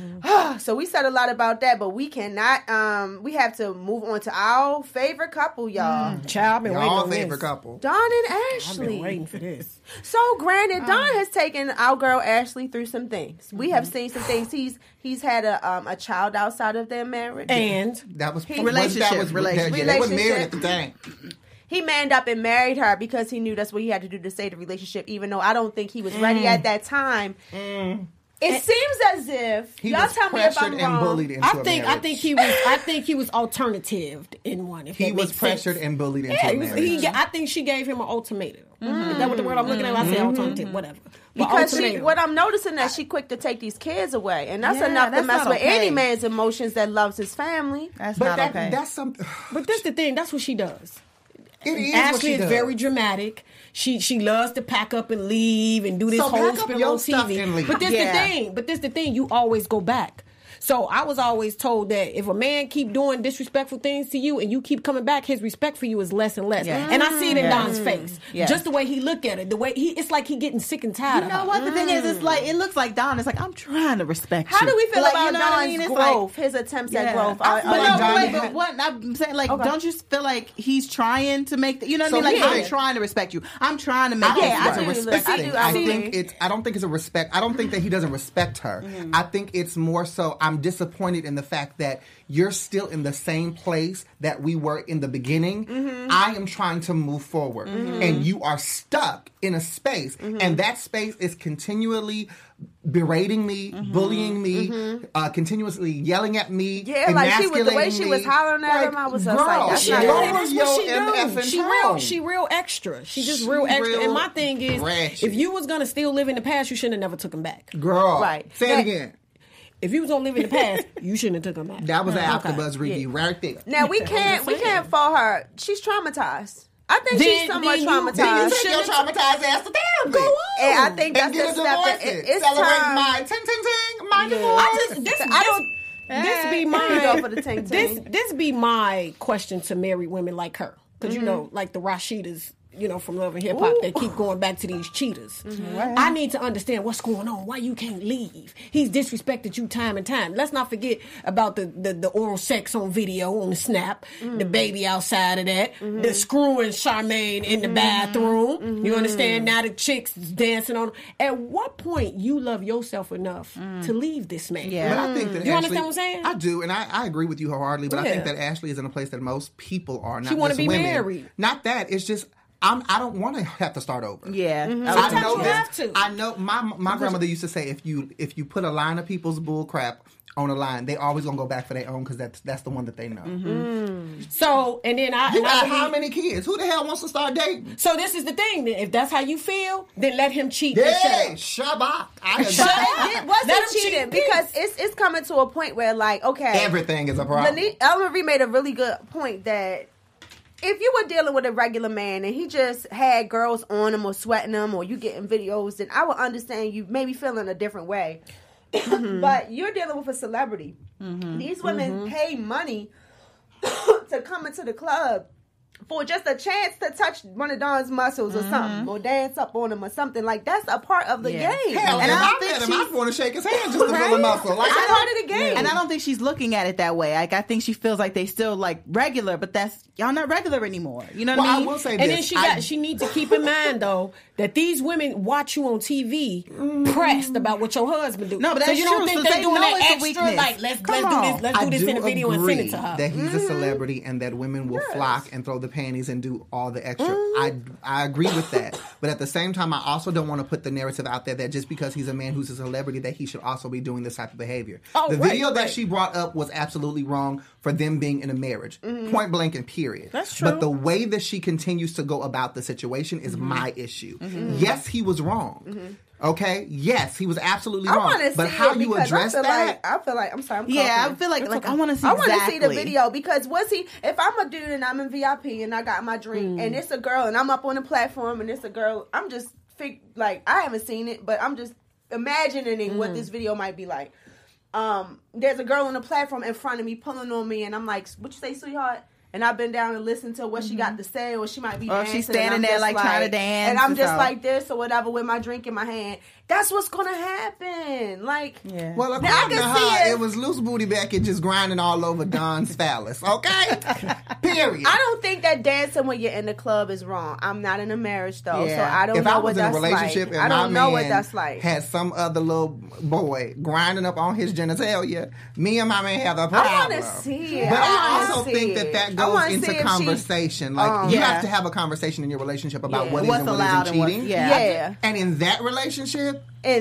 Speaker 2: So we said a lot about that, but we cannot, we have to move on to our favorite couple, y'all.
Speaker 4: Child, I've been waiting
Speaker 3: Y'all
Speaker 4: on
Speaker 3: favorite
Speaker 4: this.
Speaker 3: couple.
Speaker 2: Dawn and
Speaker 4: I've
Speaker 2: Ashley.
Speaker 4: been waiting for this.
Speaker 2: So granted, Dawn has taken our girl Ashley through some things. We have seen some things. He's had a child outside of their marriage.
Speaker 4: And
Speaker 3: That was
Speaker 5: Relationship.
Speaker 3: Yeah, they were married at the time.
Speaker 2: He manned up and married her because he knew that's what he had to do to save the relationship, even though I don't think he was ready at that time. It seems as if
Speaker 3: He
Speaker 2: y'all
Speaker 3: was
Speaker 2: tell me if I'm
Speaker 3: pressured and
Speaker 2: wrong.
Speaker 3: bullied into a marriage.
Speaker 4: I think he was alternative in one. If
Speaker 3: He
Speaker 4: that
Speaker 3: was
Speaker 4: makes
Speaker 3: pressured
Speaker 4: sense.
Speaker 3: and bullied into
Speaker 4: Yeah,
Speaker 3: a marriage.
Speaker 4: I think she gave him an ultimatum. Is that what the word I'm looking at? I say alternative, whatever. But
Speaker 2: Because
Speaker 4: ultimatum.
Speaker 2: what I'm noticing that she quick to take these kids away, and that's
Speaker 5: Yeah,
Speaker 2: enough to
Speaker 5: that's
Speaker 2: mess
Speaker 5: not
Speaker 2: with
Speaker 5: okay.
Speaker 2: any man's emotions that loves his family.
Speaker 5: That's
Speaker 3: But
Speaker 5: not okay.
Speaker 3: that's something.
Speaker 4: But that's the thing. That's what she does.
Speaker 3: It is what
Speaker 4: Ashley
Speaker 3: she
Speaker 4: is
Speaker 3: does.
Speaker 4: very dramatic. She loves to pack up and leave and do this
Speaker 3: So
Speaker 4: whole
Speaker 3: pack up
Speaker 4: spiel
Speaker 3: your
Speaker 4: on
Speaker 3: stuff
Speaker 4: TV.
Speaker 3: and leave.
Speaker 4: But this the thing. You always go back. So I was always told that if a man keep doing disrespectful things to you and you keep coming back, his respect for you is less and less.
Speaker 5: Yeah.
Speaker 4: And I see it in Don's face.
Speaker 5: Yes.
Speaker 4: Just the way he look at it, the way it's like he getting sick and tired
Speaker 5: You
Speaker 4: of
Speaker 5: know
Speaker 4: her.
Speaker 5: what? The thing is, it's like, it looks like Don is like, I'm trying to respect
Speaker 2: How
Speaker 5: you.
Speaker 2: do we feel
Speaker 5: Like,
Speaker 2: about
Speaker 5: you know what I
Speaker 2: Don's
Speaker 5: mean? It's
Speaker 2: growth,
Speaker 5: like,
Speaker 2: his attempts at
Speaker 5: yeah.
Speaker 2: growth?
Speaker 5: But
Speaker 3: feel like Don
Speaker 5: wait,
Speaker 3: had-
Speaker 5: but what I'm saying, like,
Speaker 2: Okay.
Speaker 5: don't you feel like he's trying to make, you know what
Speaker 3: So
Speaker 5: I mean? Like,
Speaker 3: he
Speaker 5: I'm
Speaker 3: is.
Speaker 5: trying to respect you. I'm trying to make
Speaker 3: I don't
Speaker 5: this
Speaker 3: think it's a
Speaker 5: right.
Speaker 3: respect
Speaker 2: I
Speaker 3: thing.
Speaker 2: do
Speaker 3: I
Speaker 2: agree.
Speaker 3: think I don't think it's a respect. I don't think that he doesn't respect her. I think it's more so I'm disappointed in the fact that you're still in the same place that we were in the beginning. I am trying to move forward, and you are stuck in a space, and that space is continually berating me, bullying me, continuously yelling at me.
Speaker 2: Yeah, like the way
Speaker 3: emasculating
Speaker 2: she
Speaker 3: me.
Speaker 2: was hollering at him, I was just
Speaker 3: girl,
Speaker 2: like, that's
Speaker 4: She
Speaker 2: not
Speaker 4: do.
Speaker 2: right.
Speaker 3: lower
Speaker 4: That's
Speaker 3: your
Speaker 4: what she do.
Speaker 3: MFing tone.
Speaker 4: She real extra. She just
Speaker 3: She
Speaker 4: real extra.
Speaker 3: real
Speaker 4: And my thing is,
Speaker 3: ratchet.
Speaker 4: if you was gonna still live in the past, you shouldn't have never took him back.
Speaker 3: Girl,
Speaker 2: Right.
Speaker 3: Say
Speaker 2: That-
Speaker 3: it again.
Speaker 4: If you was gonna live in the past, you shouldn't have took him back.
Speaker 3: That was an
Speaker 4: Okay.
Speaker 3: AfterBuzz review right there.
Speaker 2: Now we can't fault her. She's traumatized. I think she's somewhat
Speaker 4: then you
Speaker 2: traumatized.
Speaker 3: Then you take your
Speaker 4: shouldn't-
Speaker 3: traumatized ass to therapy.
Speaker 4: Go on.
Speaker 2: And I think
Speaker 3: And
Speaker 2: that's
Speaker 3: get a
Speaker 2: the step.
Speaker 3: divorce.
Speaker 2: It's
Speaker 3: Celebrate
Speaker 2: time.
Speaker 3: my ting ting ting. My divorce.
Speaker 4: I just this be
Speaker 2: You go
Speaker 4: my
Speaker 2: for the ting ting.
Speaker 4: this be my question to married women like her, because you know, like the Rashidas, you know, from Love and Hip Hop, that keep going back to these cheaters. I need to understand what's going on. Why you can't leave? He's disrespected you time and time. Let's not forget about the oral sex on video on the Snap, the baby outside of that, the screwing Charmaine in the bathroom. You understand? Now the chicks dancing on. At what point you love yourself enough to leave this man?
Speaker 5: Yeah.
Speaker 3: But I think that
Speaker 4: You
Speaker 3: Ashley,
Speaker 4: understand what I'm saying?
Speaker 3: I do, and I agree with you wholeheartedly. But I think
Speaker 4: Yeah.
Speaker 3: that Ashley is in a place that most people are. Not
Speaker 4: She wanna
Speaker 3: just
Speaker 4: be
Speaker 3: women.
Speaker 4: married.
Speaker 3: Not that. It's just I don't want to have to start over.
Speaker 5: Yeah.
Speaker 4: Sometimes
Speaker 3: I know
Speaker 4: you
Speaker 3: this.
Speaker 4: have to.
Speaker 3: I know my grandmother used to say if you put a line of people's bull crap on a line, they always gonna go back for their own because that's the one that they know.
Speaker 4: So and then I
Speaker 3: You
Speaker 4: and I
Speaker 3: got
Speaker 4: believe-
Speaker 3: how many kids? Who the hell wants to start dating?
Speaker 4: So this is the thing. Then. If that's how you feel, then let him cheat. and
Speaker 3: Yeah,
Speaker 4: shut up.
Speaker 3: Shabbat. I agree.
Speaker 4: Shut up.
Speaker 2: It wasn't
Speaker 4: Let him
Speaker 2: cheating
Speaker 4: cheat in
Speaker 2: because
Speaker 4: peace.
Speaker 2: it's coming to a point where, like, okay,
Speaker 3: Everything is a problem.
Speaker 2: Ella Marie made a really good point that if you were dealing with a regular man and he just had girls on him or sweating him or you getting videos, then I would understand you maybe feeling a different way. But you're dealing with a celebrity. These women pay money to come into the club for just a chance to touch one of Dawn's muscles or something, or dance up on him or something. Like, that's a part of the game.
Speaker 3: Hell, and I met him, I want to shake his hand just to feel a muscle. Like,
Speaker 2: that's part of the game.
Speaker 5: And I don't think she's looking at it that way. Like, I think she feels like they still like regular, but y'all not regular anymore. You know what I mean?
Speaker 3: I will say
Speaker 4: and
Speaker 3: this.
Speaker 4: then she needs to keep in mind though that these women watch you on TV pressed about what your husband do.
Speaker 5: No, but that's
Speaker 4: so you don't
Speaker 5: true.
Speaker 4: think
Speaker 5: So
Speaker 4: they
Speaker 5: they
Speaker 4: doing
Speaker 5: know
Speaker 4: that
Speaker 5: it's a
Speaker 4: extra?
Speaker 5: weakness.
Speaker 4: Like let's do
Speaker 3: I
Speaker 4: this in a video and send it to her.
Speaker 3: That he's a celebrity and that women will flock and throw the panties and do all the extra. I agree with that, but at the same time, I also don't want to put the narrative out there that just because he's a man who's a celebrity that he should also be doing this type of behavior. The video that she brought up was absolutely wrong for them being in a marriage, point blank and period.
Speaker 4: That's true.
Speaker 3: But the way that she continues to go about the situation is my issue. Yes, he was wrong. Okay. Yes, he was absolutely wrong. But how you address that?
Speaker 2: I feel like I'm sorry. I'm
Speaker 5: Yeah, I feel like I want to see.
Speaker 2: I want to see the video because if I'm a dude and I'm in VIP and I got my drink and it's a girl and I'm up on the platform and it's a girl, I'm just like I haven't seen it, but I'm just imagining what this video might be like. There's a girl on the platform in front of me pulling on me, and I'm like, "What you say, sweetheart?" And I've been down and listened to what she got to say, or she might be dancing.
Speaker 5: she's standing there like trying to dance,
Speaker 2: and I'm just like this or whatever with my drink in my hand. That's what's gonna happen. Like,
Speaker 3: well, according to her, it was loose booty Beckett just grinding all over Don's phallus. Okay, period.
Speaker 2: I don't think that dancing when you're in the club is wrong. I'm not in a marriage though, so I don't know what that's like.
Speaker 3: And
Speaker 2: I don't know what that's like.
Speaker 3: Had some other little boy grinding up on his genitalia. Me and my man have a problem.
Speaker 2: I want to see it.
Speaker 3: But I also think that goes into conversation. Like you have to have a conversation in your relationship about what is and what isn't cheating. And in that relationship.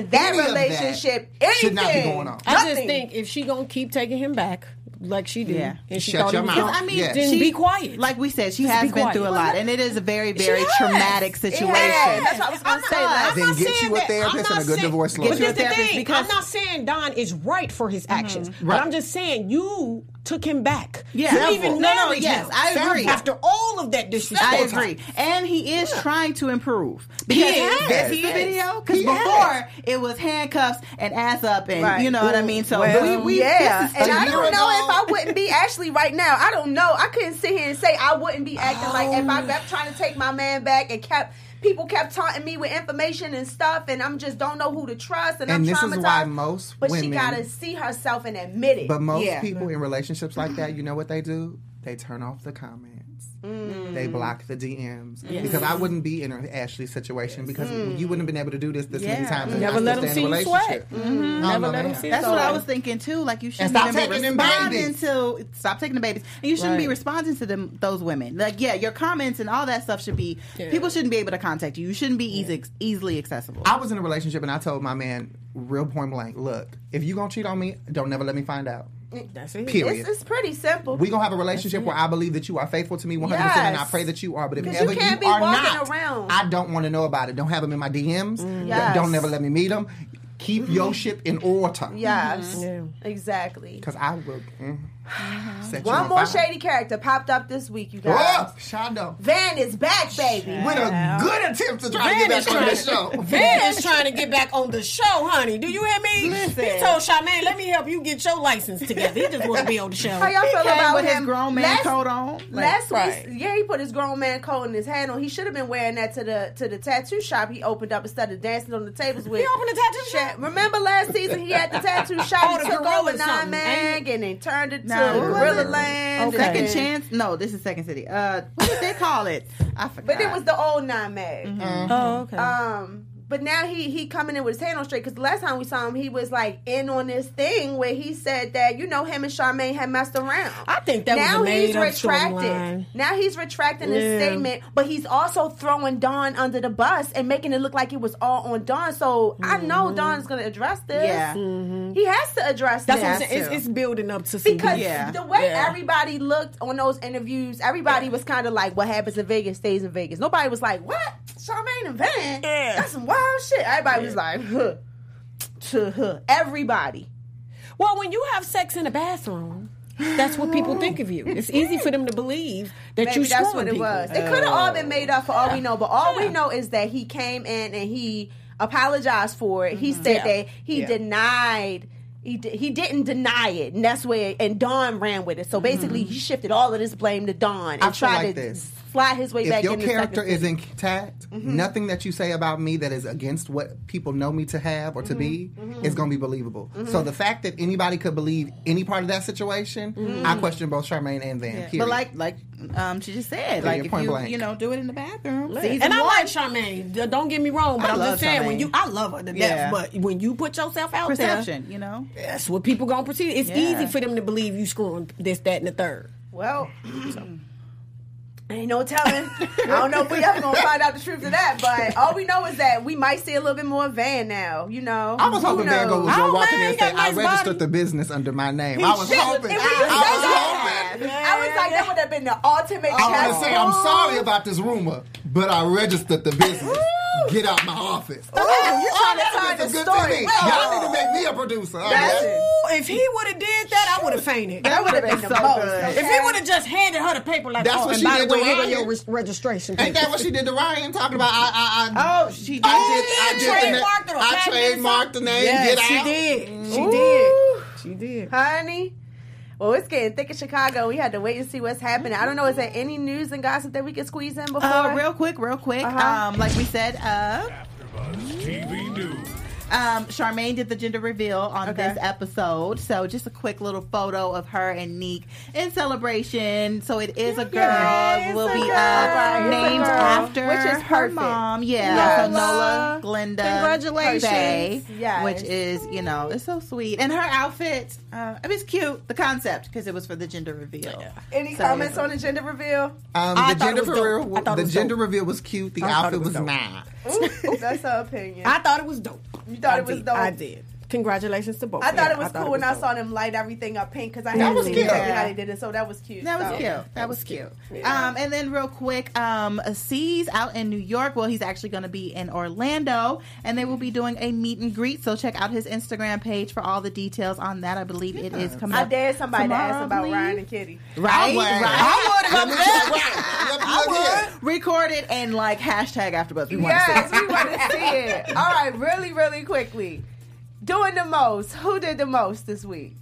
Speaker 2: Anything
Speaker 3: should not be going on.
Speaker 4: I just think if she gonna keep taking him back like she did, and she thought he was
Speaker 5: I mean,
Speaker 4: then be quiet.
Speaker 5: Like we said, she has been through a lot, and it is a very, very traumatic situation.
Speaker 2: That's what I was gonna say.
Speaker 3: Then get you a therapist and a good divorce lawyer.
Speaker 4: But this the thing. I'm not saying Don is right for his actions, but I'm just saying you took him back.
Speaker 5: Yeah,
Speaker 4: you even married him.
Speaker 5: I agree.
Speaker 4: After all of that disrespect,
Speaker 5: I agree, and he is trying to improve because this is the video. Because before it was handcuffs and ass up, and you know what I mean. So
Speaker 2: and I don't know if I wouldn't be actually right now. I don't know. I couldn't sit here and say I wouldn't be acting like if I kept trying to take my man back and people kept taunting me with information and stuff, and I'm just don't know who to trust, and I'm traumatized.
Speaker 3: This is why most women,
Speaker 2: she gotta see herself and admit it.
Speaker 3: But most people in relationships like that, you know what they do? They turn off the comments. They block the DMs because I wouldn't be in an Ashley situation because you wouldn't have been able to do this many times.
Speaker 4: Never let them see you sweat. Never let them see.
Speaker 5: That's what I was thinking too. Like you shouldn't even be responding to stop taking the babies, and you shouldn't be responding to those women. Like your comments and all that stuff should be. People shouldn't be able to contact you. You shouldn't be easily accessible.
Speaker 3: I was in a relationship and I told my man real point blank, look, if you gonna cheat on me, don't never let me find out.
Speaker 4: That's it.
Speaker 3: Period.
Speaker 2: It's pretty simple.
Speaker 3: We're going to have a relationship where I believe that you are faithful to me 100% and I pray that you are. But if ever you are not, I don't want to know about it. Don't have them in my DMs. Don't never let me meet them. Keep your ship in order.
Speaker 2: Yes. Exactly.
Speaker 3: Because I will...
Speaker 2: One more shady character popped up this week, you guys.
Speaker 3: Oh, Shondo.
Speaker 2: Van is back, baby.
Speaker 3: With a good attempt to try to get back on the show.
Speaker 4: Van is trying to get back on the show, honey. Do you hear me? Listen. He told Charmaine, let me help you get your license together. He just want to be on the show.
Speaker 2: How y'all feel about
Speaker 5: with his grown man coat on?
Speaker 2: Last week, he put his grown man coat and his hat on. He should have been wearing that to the tattoo shop he opened up instead of dancing on the tables with.
Speaker 4: He opened the tattoo shop?
Speaker 2: Remember last season he had the tattoo shop. He took over 9mag and then turned it to Gorilla Land.
Speaker 5: Second Chance? No, this is Second City. What did they call it? I forgot.
Speaker 2: But it was the old 9mag.
Speaker 4: Oh, okay.
Speaker 2: But now he coming in with his hand on straight because the last time we saw him, he was like in on this thing where he said that him and Charmaine had messed around.
Speaker 4: I think that was a made up storyline.
Speaker 2: Now he's retracting his statement, but he's also throwing Dawn under the bus and making it look like it was all on Dawn. So I know Dawn's going to address this.
Speaker 5: Yeah,
Speaker 2: he has to address this.
Speaker 4: That's what I'm saying. It's building up to some
Speaker 2: because the way everybody looked on those interviews, everybody was kind of like, "What happens in Vegas stays in Vegas." Nobody was like, "What? Charmaine and Van? That's some wild shit." Everybody was like, everybody.
Speaker 4: Well, when you have sex in a bathroom, that's what people think of you. It's easy for them to believe that you
Speaker 2: that's what it
Speaker 4: people.
Speaker 2: was. It could have all been made up for all we know, but all we know is that he came in and he apologized for it. He said that he denied He didn't deny it, and that's where, and Dawn ran with it. So basically, he shifted all of this blame to Dawn and tried to slide his way back in.
Speaker 3: If your character is intact, nothing that you say about me that is against what people know me to have or to be is going to be believable. So the fact that anybody could believe any part of that situation, I question both Charmaine and Van.
Speaker 5: But like she just said, like if you do it in the bathroom.
Speaker 4: And I like Charmaine. Don't get me wrong, but I'm just saying I love her to death. But when you put yourself out
Speaker 5: perception,
Speaker 4: there, that's what people gonna perceive. It's easy for them to believe you screwing this, that, and the third.
Speaker 2: Well, ain't no telling. I don't know if we ever gonna find out the truth of that, but all we know is that we might see a little bit more of Van now.
Speaker 3: I was hoping Van was gonna walk in there and say, "I registered the business under my name." I was hoping.
Speaker 2: I was like, that would have been the ultimate.
Speaker 3: I was say, "I'm sorry about this rumor, but I registered the business." Get out my office.
Speaker 2: You're trying to tie the story.
Speaker 3: Y'all need to make me a producer.
Speaker 4: If he would have did that, I would have fainted.
Speaker 2: That would have been the most. Okay?
Speaker 4: If he would have just handed her the paper like,
Speaker 3: that's what she did to Ryan.
Speaker 4: Your registration paper.
Speaker 3: Ain't that what she did to Ryan? Talking about
Speaker 5: she did.
Speaker 3: I trademarked the name.
Speaker 4: Yes, she did. She did.
Speaker 2: Honey. Well, it's getting thick in Chicago. We had to wait and see what's happening. I don't know. Is there any news and gossip that we can squeeze in before?
Speaker 5: Real quick. Like we said,
Speaker 6: TV News.
Speaker 5: Charmaine did the gender reveal on this episode. So just a quick little photo of her and Neek in celebration. So it is a girl. It will be named after
Speaker 2: which is
Speaker 5: her mom. Yeah. So Nola Glenda.
Speaker 2: Congratulations.
Speaker 5: Which is, it's so sweet. And her outfit, it's cute. The concept, because it was for the gender reveal. Yeah.
Speaker 2: Any comments on the gender reveal?
Speaker 3: The gender reveal was cute. The outfit was not.
Speaker 2: Ooh, that's her opinion.
Speaker 4: I thought it was dope.
Speaker 2: You thought it was dope?
Speaker 4: I did. Congratulations to both.
Speaker 2: I thought it was cool when I saw them light everything up pink because I had to see exactly how they did it. So that was cute.
Speaker 5: That was cute. Yeah. And then real quick, C's out in New York. Well, he's actually going to be in Orlando, and they will be doing a meet and greet. So check out his Instagram page for all the details on that. I believe it is coming up.
Speaker 2: I dared somebody to ask about Ryan and Kitty.
Speaker 5: Right? I would record it and hashtag AfterBuzz. We want
Speaker 2: to see it. All right, really, really quickly. Doing the most. Who did the most this week?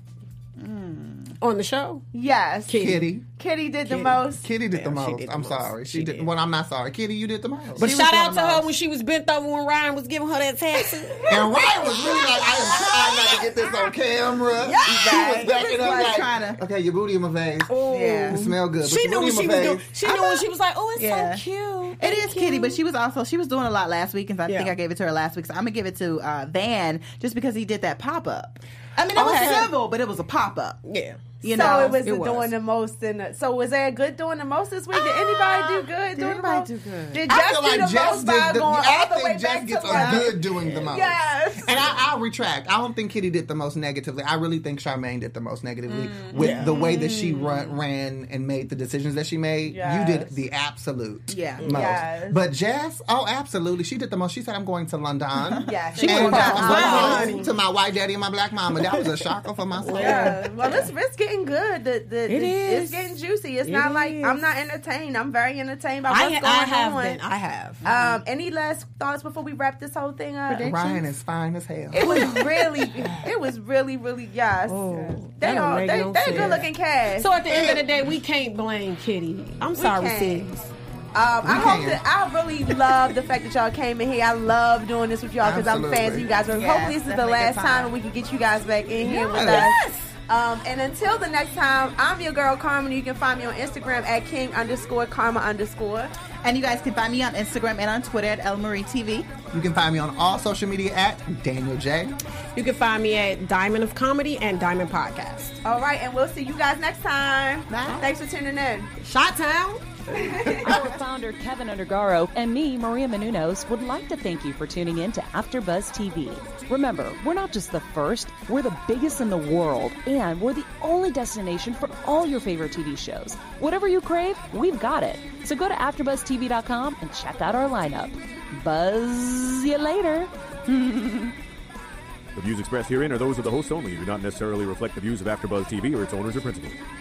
Speaker 4: On the show?
Speaker 2: Yes.
Speaker 3: Kitty.
Speaker 2: Kitty did the most.
Speaker 3: Kitty did the most. I'm sorry. She did. Well, I'm not sorry. Kitty, you did the most.
Speaker 4: But shout out to her when she was bent over when Ryan was giving her that tattoo.
Speaker 3: And Ryan was really like, I am trying not to get this on camera. Yeah. She was backing up like, okay, your booty in my face. Yeah. It smell good.
Speaker 4: She knew what she was doing. She knew when she was like, oh, it's so cute.
Speaker 5: It is Kitty, but she was doing a lot last week, and I think I gave it to her last week. So I'm going to give it to Van just because he did that pop-up. I mean, it was civil, but it was a pop-up.
Speaker 4: Yeah.
Speaker 2: It was doing the most. So was there a good doing the most this week? Did anybody do good doing the most? Did Jess do the most by going all the way back to
Speaker 3: Jess gets a good doing the most.
Speaker 2: Yes.
Speaker 3: And I'll retract. I don't think Kitty did the most negatively. I really think Charmaine did the most negatively with the way that she ran and made the decisions that she made. Yes. You did the absolute most. Yes. But Jess, absolutely. She did the most. She said, I'm going to London.
Speaker 2: Yes.
Speaker 3: She went to my white daddy and my black mama. That was a shocker for my soul.
Speaker 2: Yeah. Well, it's getting good. It's getting juicy. It's not like I'm not entertained. I'm very entertained by what's going on.
Speaker 4: I have.
Speaker 2: Any last thoughts before we wrap this whole thing up?
Speaker 3: Ryan is fine as hell.
Speaker 2: It was really yes. They a good looking cast.
Speaker 4: So at the end of the day, we can't blame Kitty. I'm sorry, sis.
Speaker 2: I really love the fact that y'all came in here. I love doing this with y'all because I'm fans of you guys. But hopefully this is the last time we can get you guys back in here with us. And until the next time, I'm your girl Carmen. You can find me on Instagram at king_karma_.
Speaker 5: And you guys can find me on Instagram and on Twitter at ElMarieTV.
Speaker 3: You can find me on all social media at Daniel J.
Speaker 4: You can find me at Diamond of Comedy and Diamond Podcast.
Speaker 2: All right, and we'll see you guys next time. Bye. Thanks for tuning in.
Speaker 4: Shot Town.
Speaker 7: Our founder, Kevin Undergaro, and me, Maria Menounos, would like to thank you for tuning in to AfterBuzz TV. Remember, we're not just the first, we're the biggest in the world, and we're the only destination for all your favorite TV shows. Whatever you crave, we've got it. So go to AfterBuzzTV.com and check out our lineup. Buzz you later.
Speaker 6: The views expressed herein are those of the hosts only and do not necessarily reflect the views of AfterBuzz TV or its owners or principals.